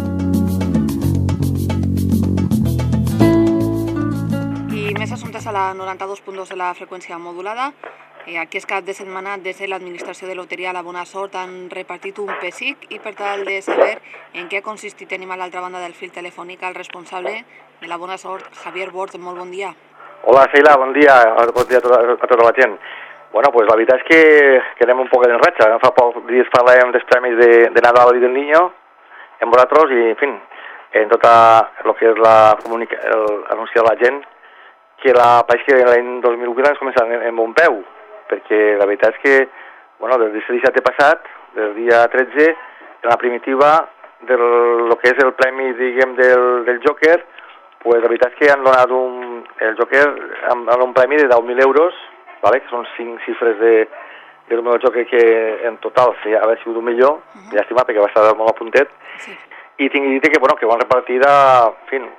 I més assumptes a la noranta-dos punt dos de la freqüència modulada. Eh, aquest cap de setmana, des de l'Administració de Loteria La Bona Sort, han repartit un pessic i per tal de saber en què ha consistit tenim a l'altra banda del fil telefònic el responsable de La Bona Sort, Javier Bort. Molt bon dia. Hola, Sheila, bon dia. Bon dia a tota, a tota la gent. Bueno, pues la veritat és que, que anem un poc en ratxa. Fa pocs dies parlàvem dels premis de, de Nadal i del Niño amb vosaltres i, en fi, en tota el que és la comunica, el, anunciar a la gent que la país que l'any dos mil vuit ens començava en, en bon peu, perquè la veritat és que, bueno, des del dissabte passat, del dia tretze, en la primitiva del lo que és el premi, diguem, del, del Joker, pues la veritat és que han donat un, el Joker han donat un premi de deu mil euros, vale? Que són cinc xifres de, del número del Joker que en total ja ha sigut un millor, uh-huh. Llàstima perquè va estar molt a puntet, sí. I tinc dit que, bueno, que ho han repartit a, en fi,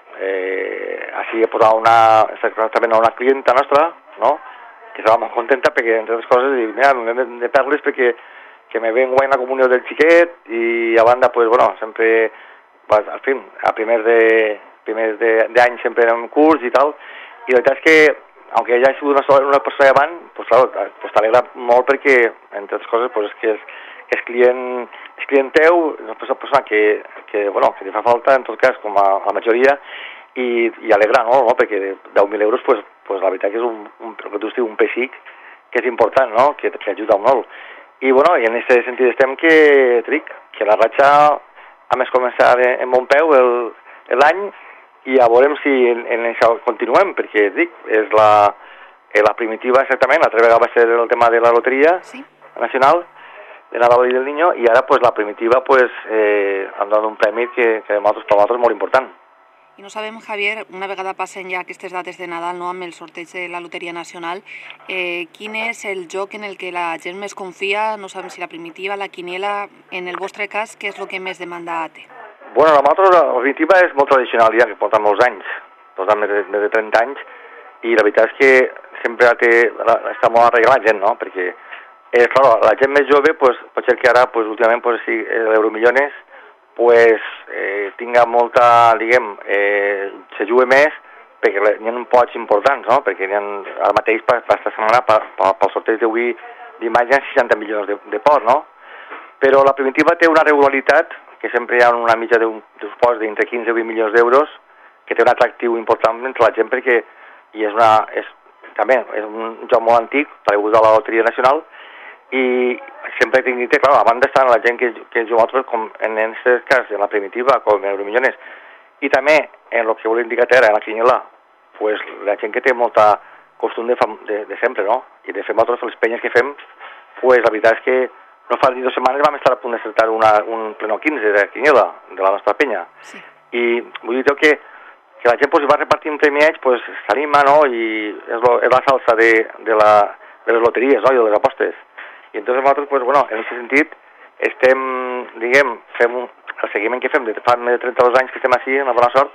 eh, així he posat una, exactament a una clienta nostra, no?, que estava molt contenta perquè, entre altres coses, dic, mira, m'hem de perdre's perquè que me ven guany la comunió del xiquet i a banda, pues, bueno, sempre, pues, al fin, a primers de primers d'any sempre en curs i tal, i la veritat és que, aunque ja he sigut una, sola, una persona avant, pues, claro, pues, t'alegra molt perquè, entre altres coses, pues, és que és, és client, és client teu, és una persona que, que, bueno, que li fa falta, en tot cas, com a la majoria, i, i alegra, no? no? Perquè deu mil euros, pues, pues la veritat que és un, un, el que tu dius, un pessic que és important, no? Que, que ajuda molt. I, bueno, i en aquest sentit estem que, tric, que la ratxa ha més començar en, en bon peu l'any i ja veurem si en, en això continuem, perquè, dic, és la, la primitiva exactament, l'altra vegada va ser el tema de la loteria sí. nacional, de Nadal i del Niño, i ara, pues, la primitiva, pues, eh, han donat un premi que, que per nosaltres és molt important. I no sabem, Javier, una vegada passen ja aquestes dates de Nadal, no, amb el sorteig de la Loteria Nacional, eh, quin és el joc en el que la gent més confia? No sabem si la primitiva, la quiniela, en el vostre cas, què és el que més demanda té? Bueno, la nostra la primitiva és molt tradicional ja, que porta molts anys, porta més de, més de trenta anys, i la veritat és que sempre té, està molt arreglat la gent, no? Perquè, eh, clar, la gent més jove, pues, pot ser que ara, pues, últimament, pues, sí, l'Euromillones, pues, eh, tinga molta, diguem, eh, se jugui més, perquè n'hi ha un pocs importants, no? Perquè n'hi ha, ara mateix, per aquesta setmana, pel sorteig d'avui d'imatge, hi ha seixanta milions de, de pots, no? Però la primitiva té una regularitat, que sempre hi ha una mitja d'un pots d'entre quinze i vint milions d'euros, que té un atractiu important entre la gent, perquè i és una, és, també, és un joc molt antic, tragut de la Loteria Nacional, i sempre tinc dit, clar, a banda estan la gent que, que juga altres, com en aquest cas, en la primitiva, com en Euromillones, i també en el que vol indicar ara, en la quiniela, pues, la gent que té molta costum de, de, de sempre, no? I de fer nosaltres les penyes que fem, pues, la veritat és que no fa ni dues setmanes vam estar a punt de saltar una, un pleno quinze de quiniela de la nostra penya. Sí. I vull dir que que la gent pues, va repartint premiats, pues, s'anima, no? I és, lo, és la salsa de, de, la, de les loteries, no? I de les apostes. I entonces nosaltres, pues, bueno, en aquest sentit, estem, diguem, fem un, el seguiment que fem, de, fa més de trenta-dos anys que estem així, en la bona sort,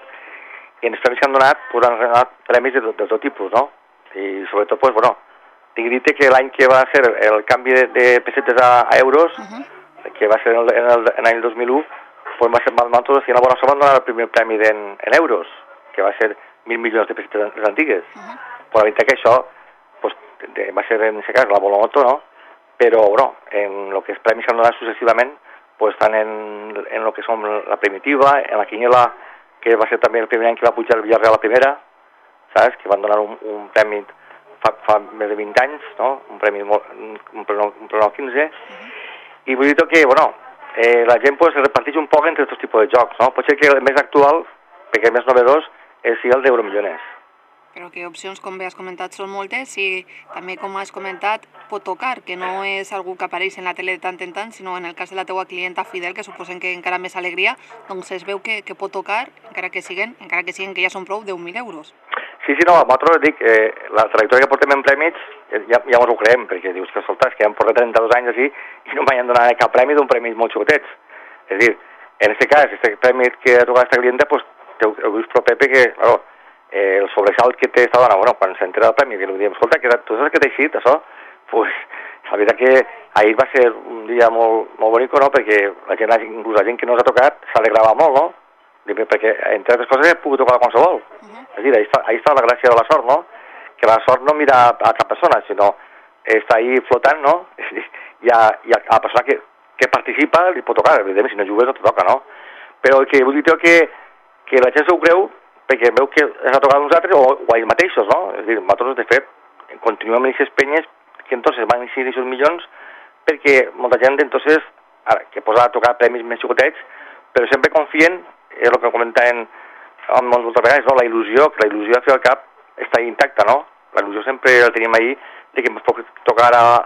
i en els premis que han donat, pues, han donat premis de, de, de tot tipus, no? I sobretot, pues, bueno, tinc dit que l'any que va ser el canvi de, de pessetes a, a euros, uh -huh. que va ser en l'any dos mil u, pues va ser, nosaltres, en la bona sort, van donar el primer premi en, en euros, que va ser mil milions de pessetes antigues. Uh -huh. Però la veritat que això pues, de, va ser en aquest cas la Bolomoto, no? Però, bueno, en el que els premis s'han donat successivament, pues, estan en, en el que som la primitiva, en la quiniela, que va ser també el primer any que va pujar el Villarreal a la primera, saps? Que van donar un, un premi fa, fa més de vint anys, no? Un premi molt, un premi, un premi quinze, uh -huh. I vull dir que, bueno, eh, la gent pues, es reparteix un poc entre aquests tipus de jocs, no? Pot ser que el més actual, perquè el més novedós, és el d'Euromillones. Però que opcions, com bé has comentat, són moltes i també, com has comentat, pot tocar, que no és algú que apareix en la tele de tant en tant, sinó en el cas de la teua clienta fidel, que suposen que encara més alegria, doncs es veu que, que pot tocar, encara que siguen, encara que siguen que ja són prou deu mil euros. Sí, sí, no, nosaltres dic, eh, la trajectòria que portem en prèmits ja, ja ens ho creem, perquè dius que, escolta, és que hem portat trenta-dos anys així i no m'han donat cap premi d'un premi molt xicotets. És a dir, en aquest cas, aquest premi que ha tocat aquesta clienta, doncs, heu vist proper perquè, claro, eh, el sobresalt que té esta dona, bueno, quan s'entera el premi, que li diem, escolta, que tu saps que t'ha eixit, això? Pues, la veritat que ahir va ser un dia molt, molt bonic, no?, perquè la gent, inclús la gent que no s'ha tocat, s'alegrava molt, no?, perquè, entre altres coses, he pogut tocar a qualsevol. Uh -huh. És a dir, ahí està, ahí està la gràcia de la sort, no?, que la sort no mira a cap persona, sinó està ahí flotant, no?, i a, i a la persona que, que participa li pot tocar, evidentment, si no jugues no te toca, no?, però el que vull dir que, que la gent s'ho creu perquè veu que s'ha tocat a nosaltres o, o a ells mateixos, no? És a dir, nosaltres, de fet, continuem amb aquestes penyes que entonces van eixir aquests milions perquè molta gent, entonces, ara, que posa a tocar premis més xicotets, però sempre confien, és el que comentaven moltes vegades, no? La il·lusió, que la il·lusió al fi al cap està intacta, no? La il·lusió sempre la tenim ahí, de que ens pot tocar a,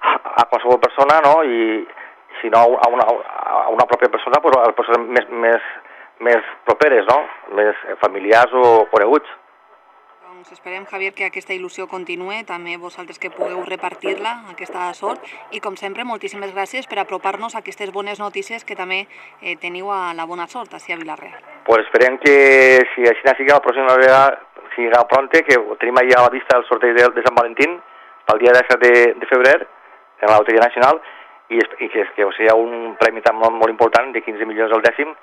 a qualsevol persona, no? I si no a una, a una pròpia persona, pues, a les persones més, més, més properes, no? Més familiars o coneguts. Doncs esperem, Javier, que aquesta il·lusió continue, també vosaltres que pugueu repartir-la, aquesta sort, i com sempre, moltíssimes gràcies per apropar-nos a aquestes bones notícies que també eh, teniu a la bona sort, així a Vila-real. Pues esperem que, si així sigui, la pròxima vegada siga pronte, que tenim ahí a la vista el sorteig de, de Sant Valentín, pel dia disset de, de febrer, en la Loteria Nacional, i, i que, que sigui un premi tan molt, molt important, de quinze milions al dècim,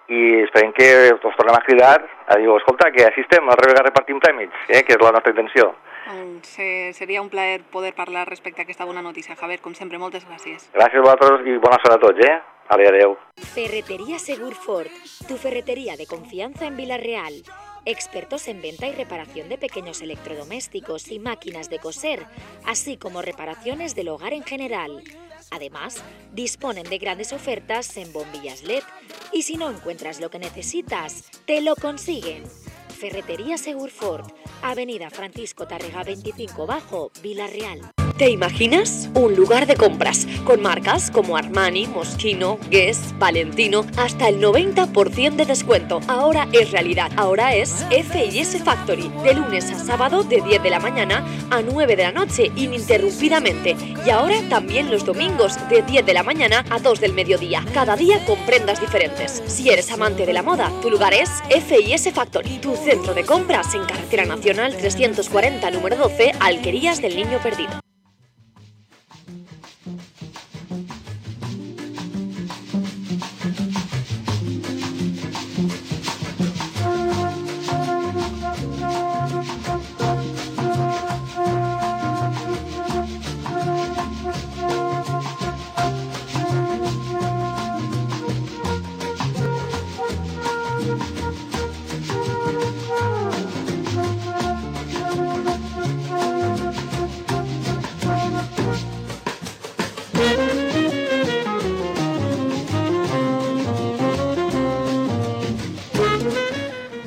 i esperem que us tornem a cridar a dir, escolta, que així estem, al revés repartim prèmits, eh, que és la nostra intenció. Doncs eh, seria un plaer poder parlar respecte a aquesta bona notícia, Javier, com sempre, moltes gràcies. Gràcies a vosaltres i bona sort a tots, eh? Adéu, adéu. Ferretería Segurfort, tu ferretería de confianza en Vila-real. Expertos en venta y reparación de pequeños electrodomésticos y máquinas de coser, así como reparaciones del hogar en general. Además, disponen de grandes ofertas en bombillas L E D y si no encuentras lo que necesitas, te lo consiguen. Ferretería Segurfort, Avenida Francisco Tárrega veinticinco Bajo, Vila-real. ¿Te imaginas? Un lugar de compras con marcas como Armani, Moschino, Guess, Valentino, hasta el noventa por ciento de descuento. Ahora es realidad. Ahora es F y S Factory. De lunes a sábado de diez de la mañana a nueve de la noche, ininterrumpidamente. Y ahora también los domingos de diez de la mañana a dos del mediodía. Cada día con prendas diferentes. Si eres amante de la moda, tu lugar es F y S Factory. Tu centro de compras en Carretera Nacional trescientos cuarenta, número doce, Alquerías del Niño Perdido.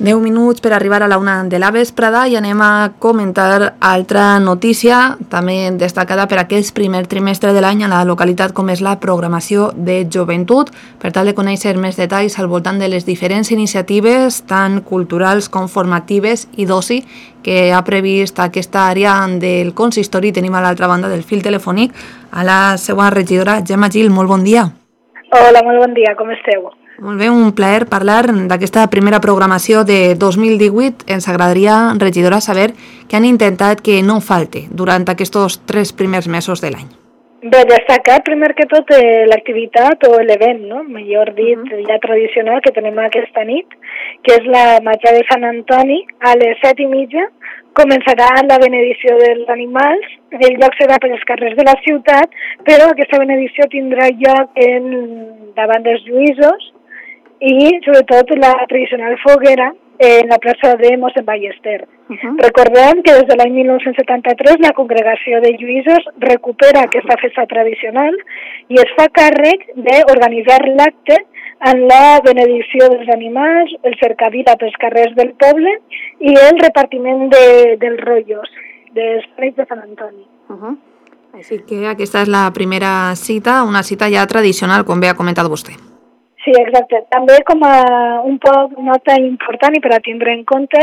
deu minuts per arribar a la una de la vesprada i anem a comentar altra notícia també destacada per aquest primer trimestre de l'any a la localitat com és la programació de joventut, per tal de conèixer més detalls al voltant de les diferents iniciatives tant culturals com formatives i d'oci que ha previst aquesta àrea del consistori. Tenim a l'altra banda del fil telefònic a la seva regidora Gemma Gil. Molt bon dia. Hola, molt bon dia, com esteu? Molt bé, un plaer parlar d'aquesta primera programació de dos mil divuit. Ens agradaria, regidora, saber què han intentat que no falte durant aquests tres primers mesos de l'any. Bé, destacar primer que tot eh, l'activitat o l'event, no? Millor dit, uh -huh. ja tradicional que tenim aquesta nit, que és la Matxa de Sant Antoni a les set i mitja. Començarà la benedició dels animals, el lloc serà per els carrers de la ciutat, però aquesta benedició tindrà lloc en, davant dels lluïsos i sobretot la tradicional foguera en la plaça de Mossèn Ballester. Uh -huh. Recordem que des de l'any mil nou-cents setanta-tres la congregació de lluïsos recupera aquesta festa tradicional i es fa càrrec d'organitzar l'acte en la benedicció dels animals, el cercavila pels carrers del poble i el repartiment de, dels rotllos dels Reis de Sant Antoni. Uh -huh. Així que aquesta és la primera cita, una cita ja tradicional, com bé ha comentat vostè. Sí, exacte. També com a un poc nota important i per a tindre en compte,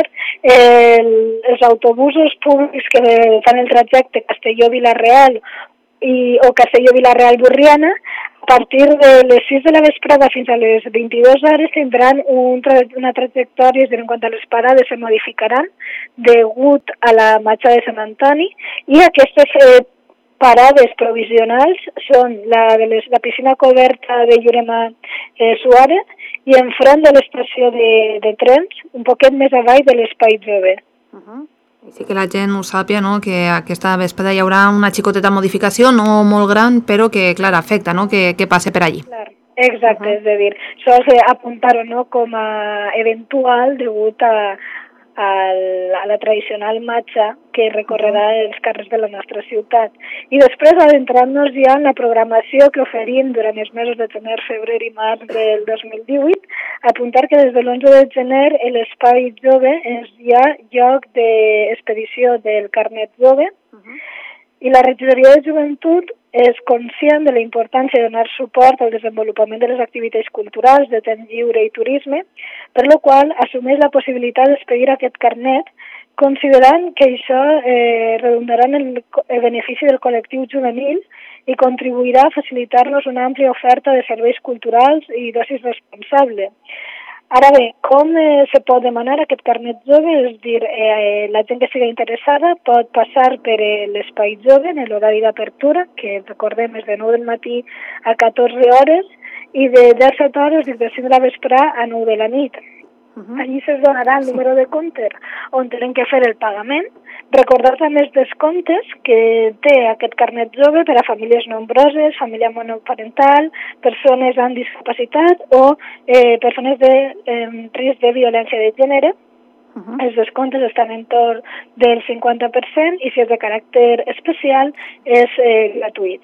el, els autobusos públics que fan el trajecte Castelló-Vilareal i, o Castelló-Vilareal-Burriana, a partir de les sis de la vesprada fins a les vint-i-dues hores tindran un tra una trajectòria, és a dir, en quant a les parades se modificaran degut a la Matxa de Sant Antoni i aquestes eh, parades provisionals són la de les, la piscina coberta de Llurema eh, Suárez i enfront de l'estació de, de trens, un poquet més avall de l'Espai Jove. Uh -huh. Sí que la gent ho sàpia, no? Que aquesta vesprada hi haurà una xicoteta modificació, no molt gran, però que, clar, afecta, no? Que, que passe per allí. Clar. Exacte, uh -huh. És a dir, sols eh, apuntar-ho, no? Com a eventual degut a, a, a la tradicional matxa que recorrerà els carrers de la nostra ciutat. I després adentrant-nos ja en la programació que oferim durant els mesos de gener, febrer i març del dos mil divuit, apuntar que des de l'onze de gener l'Espai Jove és ja lloc d'expedició del carnet jove uh -huh. i la regidoria de joventut és conscient de la importància de donar suport al desenvolupament de les activitats culturals, de temps lliure i turisme, per lo qual assumeix la possibilitat d'expedir aquest carnet considerant que això eh, redundarà en el, el benefici del col·lectiu juvenil i contribuirà a facilitar-los una àmplia oferta de serveis culturals i d'oci responsable. Ara bé, com eh, se pot demanar aquest carnet jove? És dir, eh, la gent que sigui interessada pot passar per eh, l'Espai Jove en l'horari d'apertura, que recordem és de nou del matí a catorze hores i de disset hores i de cinc de la vesprà a nou de la nit. Uh -huh. Allí se'ls donarà el número de compte on tenen que fer el pagament. Recordar també els descomptes que té aquest carnet jove per a famílies nombroses, família monoparental, persones amb discapacitat o eh, persones de eh, risc de violència de gènere. Uh -huh. Els descomptes estan en torn del cinquanta per cent i si és de caràcter especial és eh, gratuït.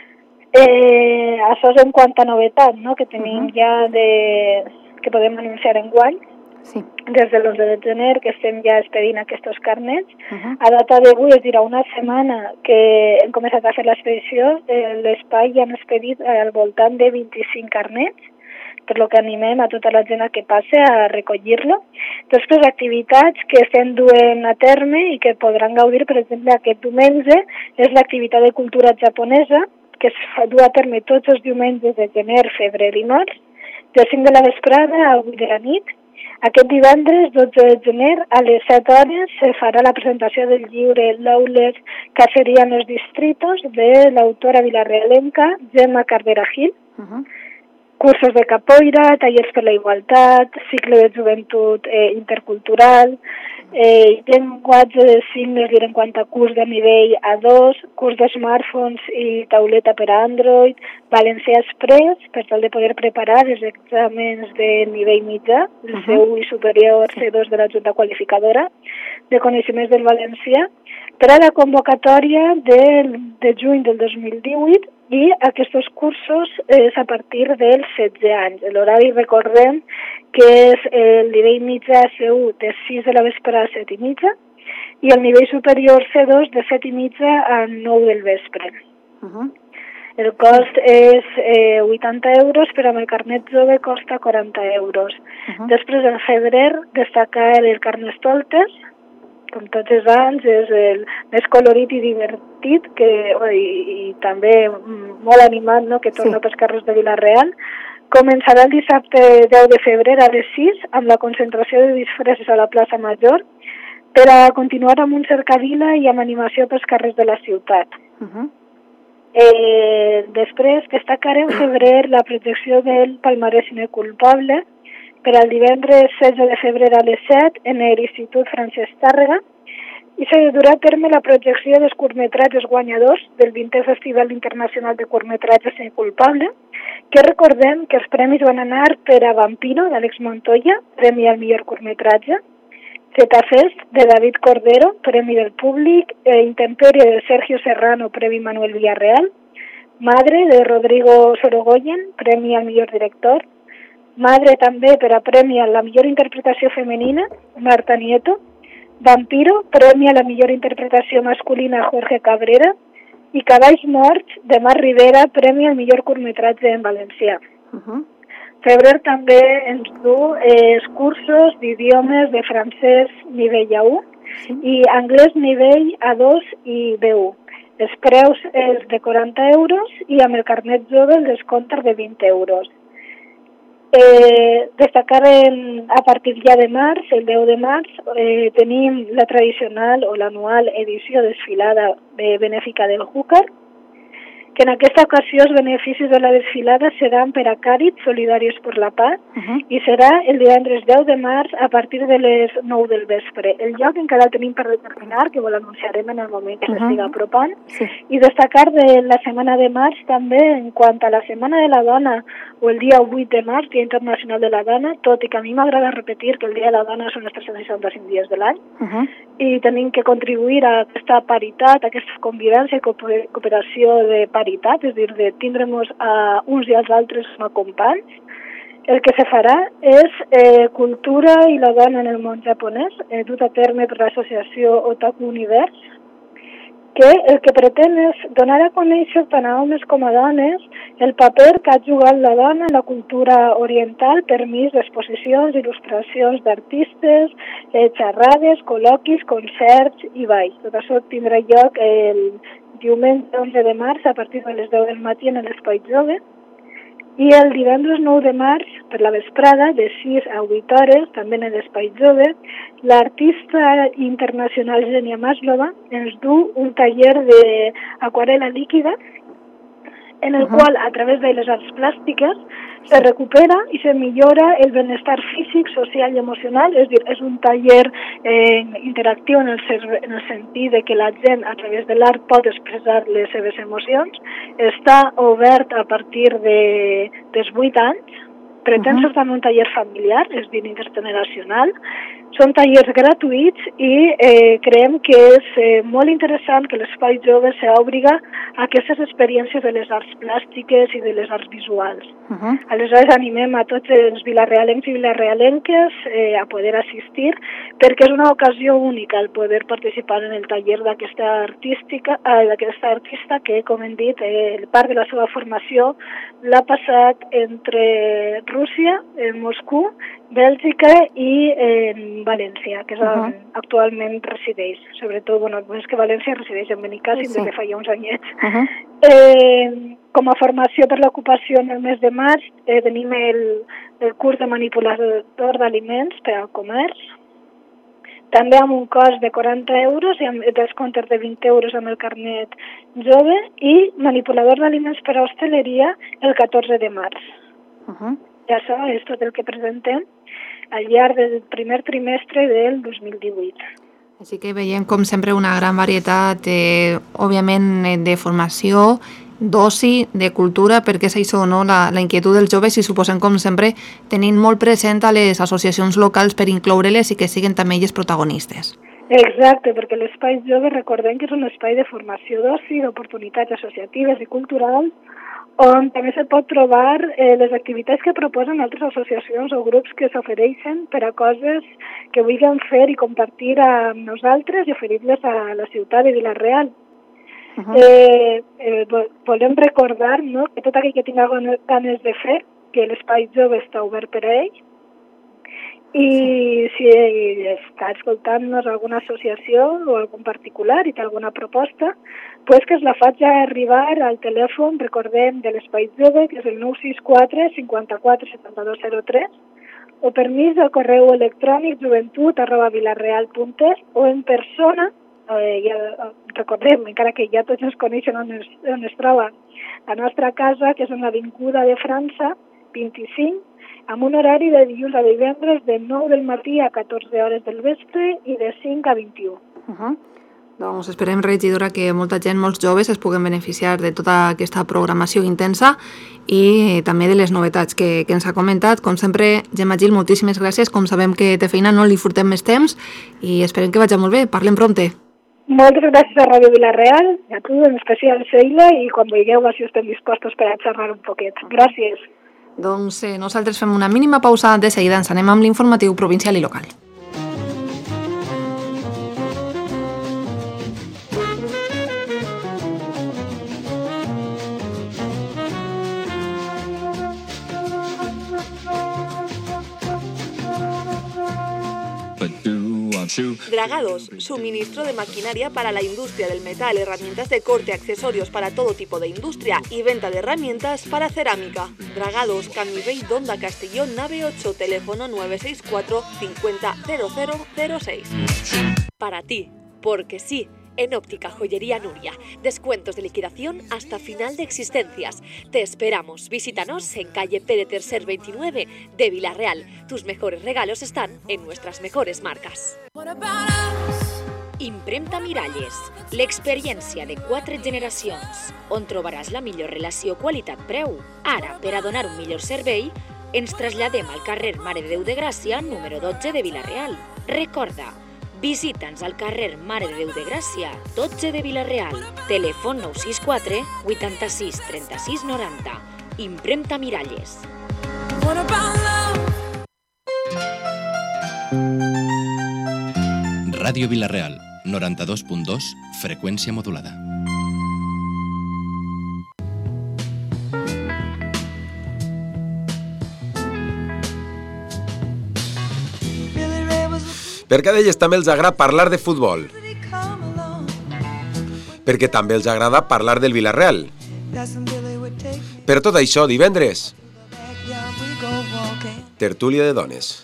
Eh, això és en quant a novetat, no?, que tenim uh -huh. ja de, que podem anunciar enguany. Sí. Des de l'onze de gener que estem ja expedint aquests carnets. Uh -huh. A data d'avui, és a dir, a una setmana que hem començat a fer l'expedició, eh, l'espai ja han expedit al voltant de vint-i-cinc carnets, per lo que animem a tota la gent a que passe a recollir-lo. Després, activitats que estem duent a terme i que podran gaudir, per exemple, aquest diumenge, és l'activitat de cultura japonesa, que es fa dur a terme tots els diumenges de gener, febrer i març, de cinc de la vesprada a vuit de la nit. Aquest divendres, dotze de gener, a les set hores, se farà la presentació del llibre Lawless Cacería en los Distritos de l'autora vilarealenca Gemma Cardera Gil. Uh -huh. Cursos de capoeira, tallers per la igualtat, cicle de joventut eh, intercultural, eh, llenguatge de signes en quant a curs de nivell A dos, curs de smartphones i tauleta per a Android, valencià express, per tal de poder preparar els exàmens de nivell mitjà, el uh -huh. C u i superior C dos de la Junta Qualificadora, de coneixements del valencià, per a la convocatòria de, de juny del dos mil divuit i aquests cursos és a partir dels setze anys. L'horari, recordem, que és el nivell mitjà C u de sis de la vesprada a set i mitja, i el nivell superior C dos de set i mitja a nou del vespre. Uh -huh. El cost és eh, vuitanta euros, però amb el carnet jove costa quaranta euros. Uh -huh. Després, al febrer, destacar el Carnestoltes, com tots els anys, és el més colorit i divertit, que, oh, i, i també molt animat, no?, que torna sí. pels carrers de Vila-real. Començarà el dissabte deu de febrer a les sis, amb la concentració de disfresses a la plaça Major, per a continuar amb un cercavila i amb animació pels carrers de la ciutat. Uh -huh. Eh, després destacaré en febrer la projecció del Palmarès Ineculpable per al divendres setze de febrer a les set en l'Institut Francesc Tàrrega, i se durà a terme la projecció dels curtmetratges guanyadors del vintè Festival Internacional de Curtmetratges Ineculpable, que recordem que els premis van anar per a Vampiro, d'Àlex Montoya, premi al millor curtmetratge, Zetafest, de David Cordero, premi del públic, e Intemperie, de Sergio Serrano, premi Manuel Villarreal, Madre, de Rodrigo Sorogoyen, premi al millor director, Madre també per a premi a la millor interpretació femenina, Marta Nieto, Vampiro, premi a la millor interpretació masculina, Jorge Cabrera, i Cavalls Morts, de Mar Rivera, premi al millor curtmetratge en valencià. Uh -huh. Febrer també ens du eh, cursos d'idiomes de francès nivell A u sí. i anglès nivell A dos i B u. Els preus és de quaranta euros i amb el carnet jove el descompte de vint euros. Eh, destacar en, a partir ja de març, el deu de març, eh, tenim la tradicional o l'anual edició desfilada de benèfica del Júcar, que en aquesta ocasió els beneficis de la desfilada seran per a Càrit Solidaris per la Paz uh -huh. i serà el divendres deu de març a partir de les nou del vespre. El lloc encara el tenim per determinar, que ho l'anunciarem en el moment que uh -huh. s'estiga apropant. Sí. I destacar de la setmana de març també en quant a la Setmana de la Dona o el dia vuit de març, Dia Internacional de la Dona, tot i que a mi m'agrada repetir que el Dia de la Dona són els tres cents seixanta-cinc dies de l'any, uh -huh. i tenim que contribuir a aquesta paritat, a aquesta convivència i cooperació de paritat, és a dir, de tindre'ns a uns i als altres com a companys. El que se farà és eh, cultura i la dona en el món japonès, eh, dut a terme per l'associació Otaku Univers, que el que pretén és donar a conèixer tant a homes com a dones el paper que ha jugat la dona en la cultura oriental per mig d'exposicions, il·lustracions d'artistes, eh, xerrades, col·loquis, concerts i balls. Tot això tindrà lloc el diumenge onze de març a partir de les deu del matí en l'Espai Jove, i el divendres nou de març, per la vesprada, de sis a vuit hores, també en l'Espai Jove, l'artista internacional Xenia Maslova ens du un taller d'aquarel·la líquida en el uh -huh. qual, a través de les arts plàstiques, se recupera i se millora el benestar físic, social i emocional. És dir, és un taller eh, interactiu en el, en el sentit de que la gent, a través de l'art, pot expressar les seves emocions. Està obert a partir de, dels vuit anys. Pretén uh -huh. ser també un taller familiar, és dir, intergeneracional. Són tallers gratuïts i eh, creiem que és eh, molt interessant que l'Espai Jove s'obriga a aquestes experiències de les arts plàstiques i de les arts visuals. Uh -huh. Aleshores animem a tots els vilarealencs i vilarealenques eh, a poder assistir, perquè és una ocasió única el poder participar en el taller d'aquesta artística, eh, d'aquesta artista que, com hem dit, eh, part de la seva formació l'ha passat entre Rússia, en Moscou, Bèlgica i en València, que és on uh -huh. actualment resideix. Sobretot, bueno, és que València resideix en Benicàssim sí, sí. des de fa ja uns anyets. Uh -huh. eh, com a formació per l'ocupació en el mes de març eh, tenim el, el curs de manipulador d'aliments per al comerç, també amb un cost de quaranta euros i amb descomptes de vint euros amb el carnet jove, i manipulador d'aliments per a hostaleria el catorze de març. Uh -huh. I això és tot el que presentem al llarg del primer trimestre del dos mil divuit. Així que veiem, com sempre, una gran varietat, eh, òbviament, de formació, d'oci, de cultura, perquè és això, no? la, la inquietud dels joves, i suposem, com sempre, tenint molt present a les associacions locals per incloure-les i que siguin també elles protagonistes. Exacte, perquè l'Espai Jove, recordem que és un espai de formació d'oci, d'oportunitats associatives i culturals, on també se pot trobar eh, les activitats que proposen altres associacions o grups que s'ofereixen per a coses que vulguin fer i compartir amb nosaltres i oferir-les a la ciutat de Vila-real. Uh -huh. eh, eh, volem recordar, no?, que tot aquell que tinga ganes de fer, que l'espai jove està obert per a ell, i si està escoltant-nos alguna associació o algun particular i té alguna proposta, pues que es la faig arribar al telèfon, recordem, de l'Espai Jove, que és el nou sis quatre cinquanta-quatre setanta-dos zero tres, o per mi al correu electrònic joventut arroba vilareal punt es o en persona, eh, ja, recordem, encara que ja tots ens coneixen on es, on es troba la nostra casa, que és en l'Avinguda de França, vint-i-cinc, amb un horari de dilluns a divendres de nou del matí a catorze hores del vespre i de cinc a vint-i-u. Uh -huh. Doncs esperem, regidora, que molta gent, molts joves, es puguen beneficiar de tota aquesta programació intensa i també de les novetats que, que ens ha comentat. Com sempre, Gemma Gil, moltíssimes gràcies. Com sabem que té feina, no li furtem més temps i esperem que vagi molt bé. Parlem prompte. Moltes gràcies a Ràdio Vila-real, a tu, en especial Sheila, i quan vulgueu, així estem dispostos per a xerrar un poquet. Gràcies. Doncs eh, nosaltres fem una mínima pausa, de seguida ens anem amb l'informatiu provincial i local. Dragados, suministro de maquinaria para la industria del metal, herramientas de corte, accesorios para todo tipo de industria y venta de herramientas para cerámica. Dragados, Camivey, Donda, Castellón, nave ocho, teléfono nueve seis cuatro cincuenta cero cero cero seis. Para ti, porque sí. En Óptica Joyería Nuria, descuentos de liquidación hasta final de existencias. Te esperamos. Visítanos en calle Pere Tercer veintinueve de Vila-real. Tus mejores regalos están en nuestras mejores marcas. Impremta Miralles, l'experiència de quatre generacions, on trobaràs la millor relació qualitat-preu. Ara, per a donar un millor servei, ens traslladem al carrer Mare de Déu de Gràcia, número dotze de Vila-real. Recorda, visita'ns al carrer Mare de Déu de Gràcia, dotze de Vila-real. Telèfon nou sis quatre vuitanta-sis trenta-sis noranta. Impremta Miralles. Ràdio Vila-real, noranta-dos punt dos, freqüència modulada. Per què d'elles també els agrada parlar de futbol? Perquè també els agrada parlar del Vila-real. Per tot això, divendres, tertúlia de dones.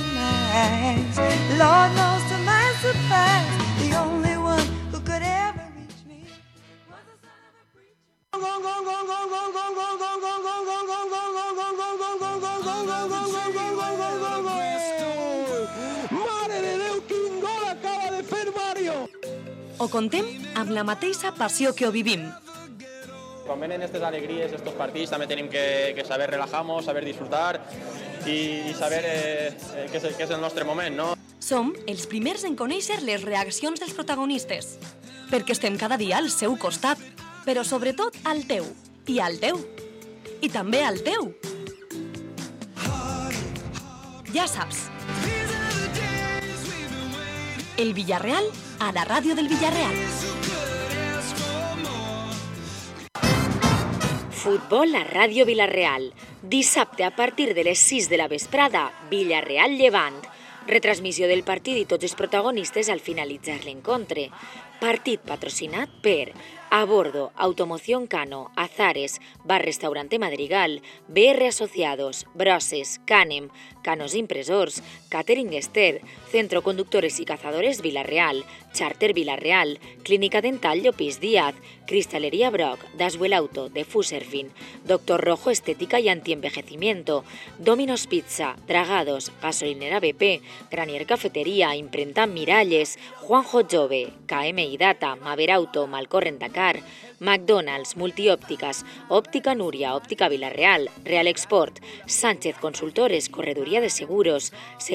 Ho contem amb la mateixa passió que ho vivim. Quan venen aquestes alegries, estos partits, també tenim que, que saber relajar-nos, saber disfrutar i, i saber eh, què, és, què és el nostre moment, no? Som els primers en conèixer les reaccions dels protagonistes, perquè estem cada dia al seu costat, però sobretot al teu, i al teu, i també al teu. Ja saps. El Villarreal a la ràdio del Villarreal. Futbol a Ràdio Vila-real. Dissabte a partir de les sis de la vesprada, Villarreal Llevant. Retransmissió del partit i tots els protagonistes al finalitzar l'encontre. Partit patrocinat per Abordo, Automoción Cano, Azares, Bar Restaurante Madrigal, B R Asociados, Broses, Canem, Canos Impresors, Catering Ester, Centro Conductores y Cazadores Vila-real, Charter Vila-real, Clínica Dental Llopis Díaz, Cristalería Brock, Daswell Auto, de Fuserfin, Doctor Rojo Estética y Antienvejecimiento, Domino's Pizza, Dragados, Gasolinera B P, Granier Cafetería, Imprenta Miralles, Juanjo Jove, K M I Data, Maver Auto, Malcorrent Dakar, McDonald's, Multiópticas, Óptica Nuria, Óptica Vila-real, Real Export, Sánchez Consultores, Correduría de Seguros,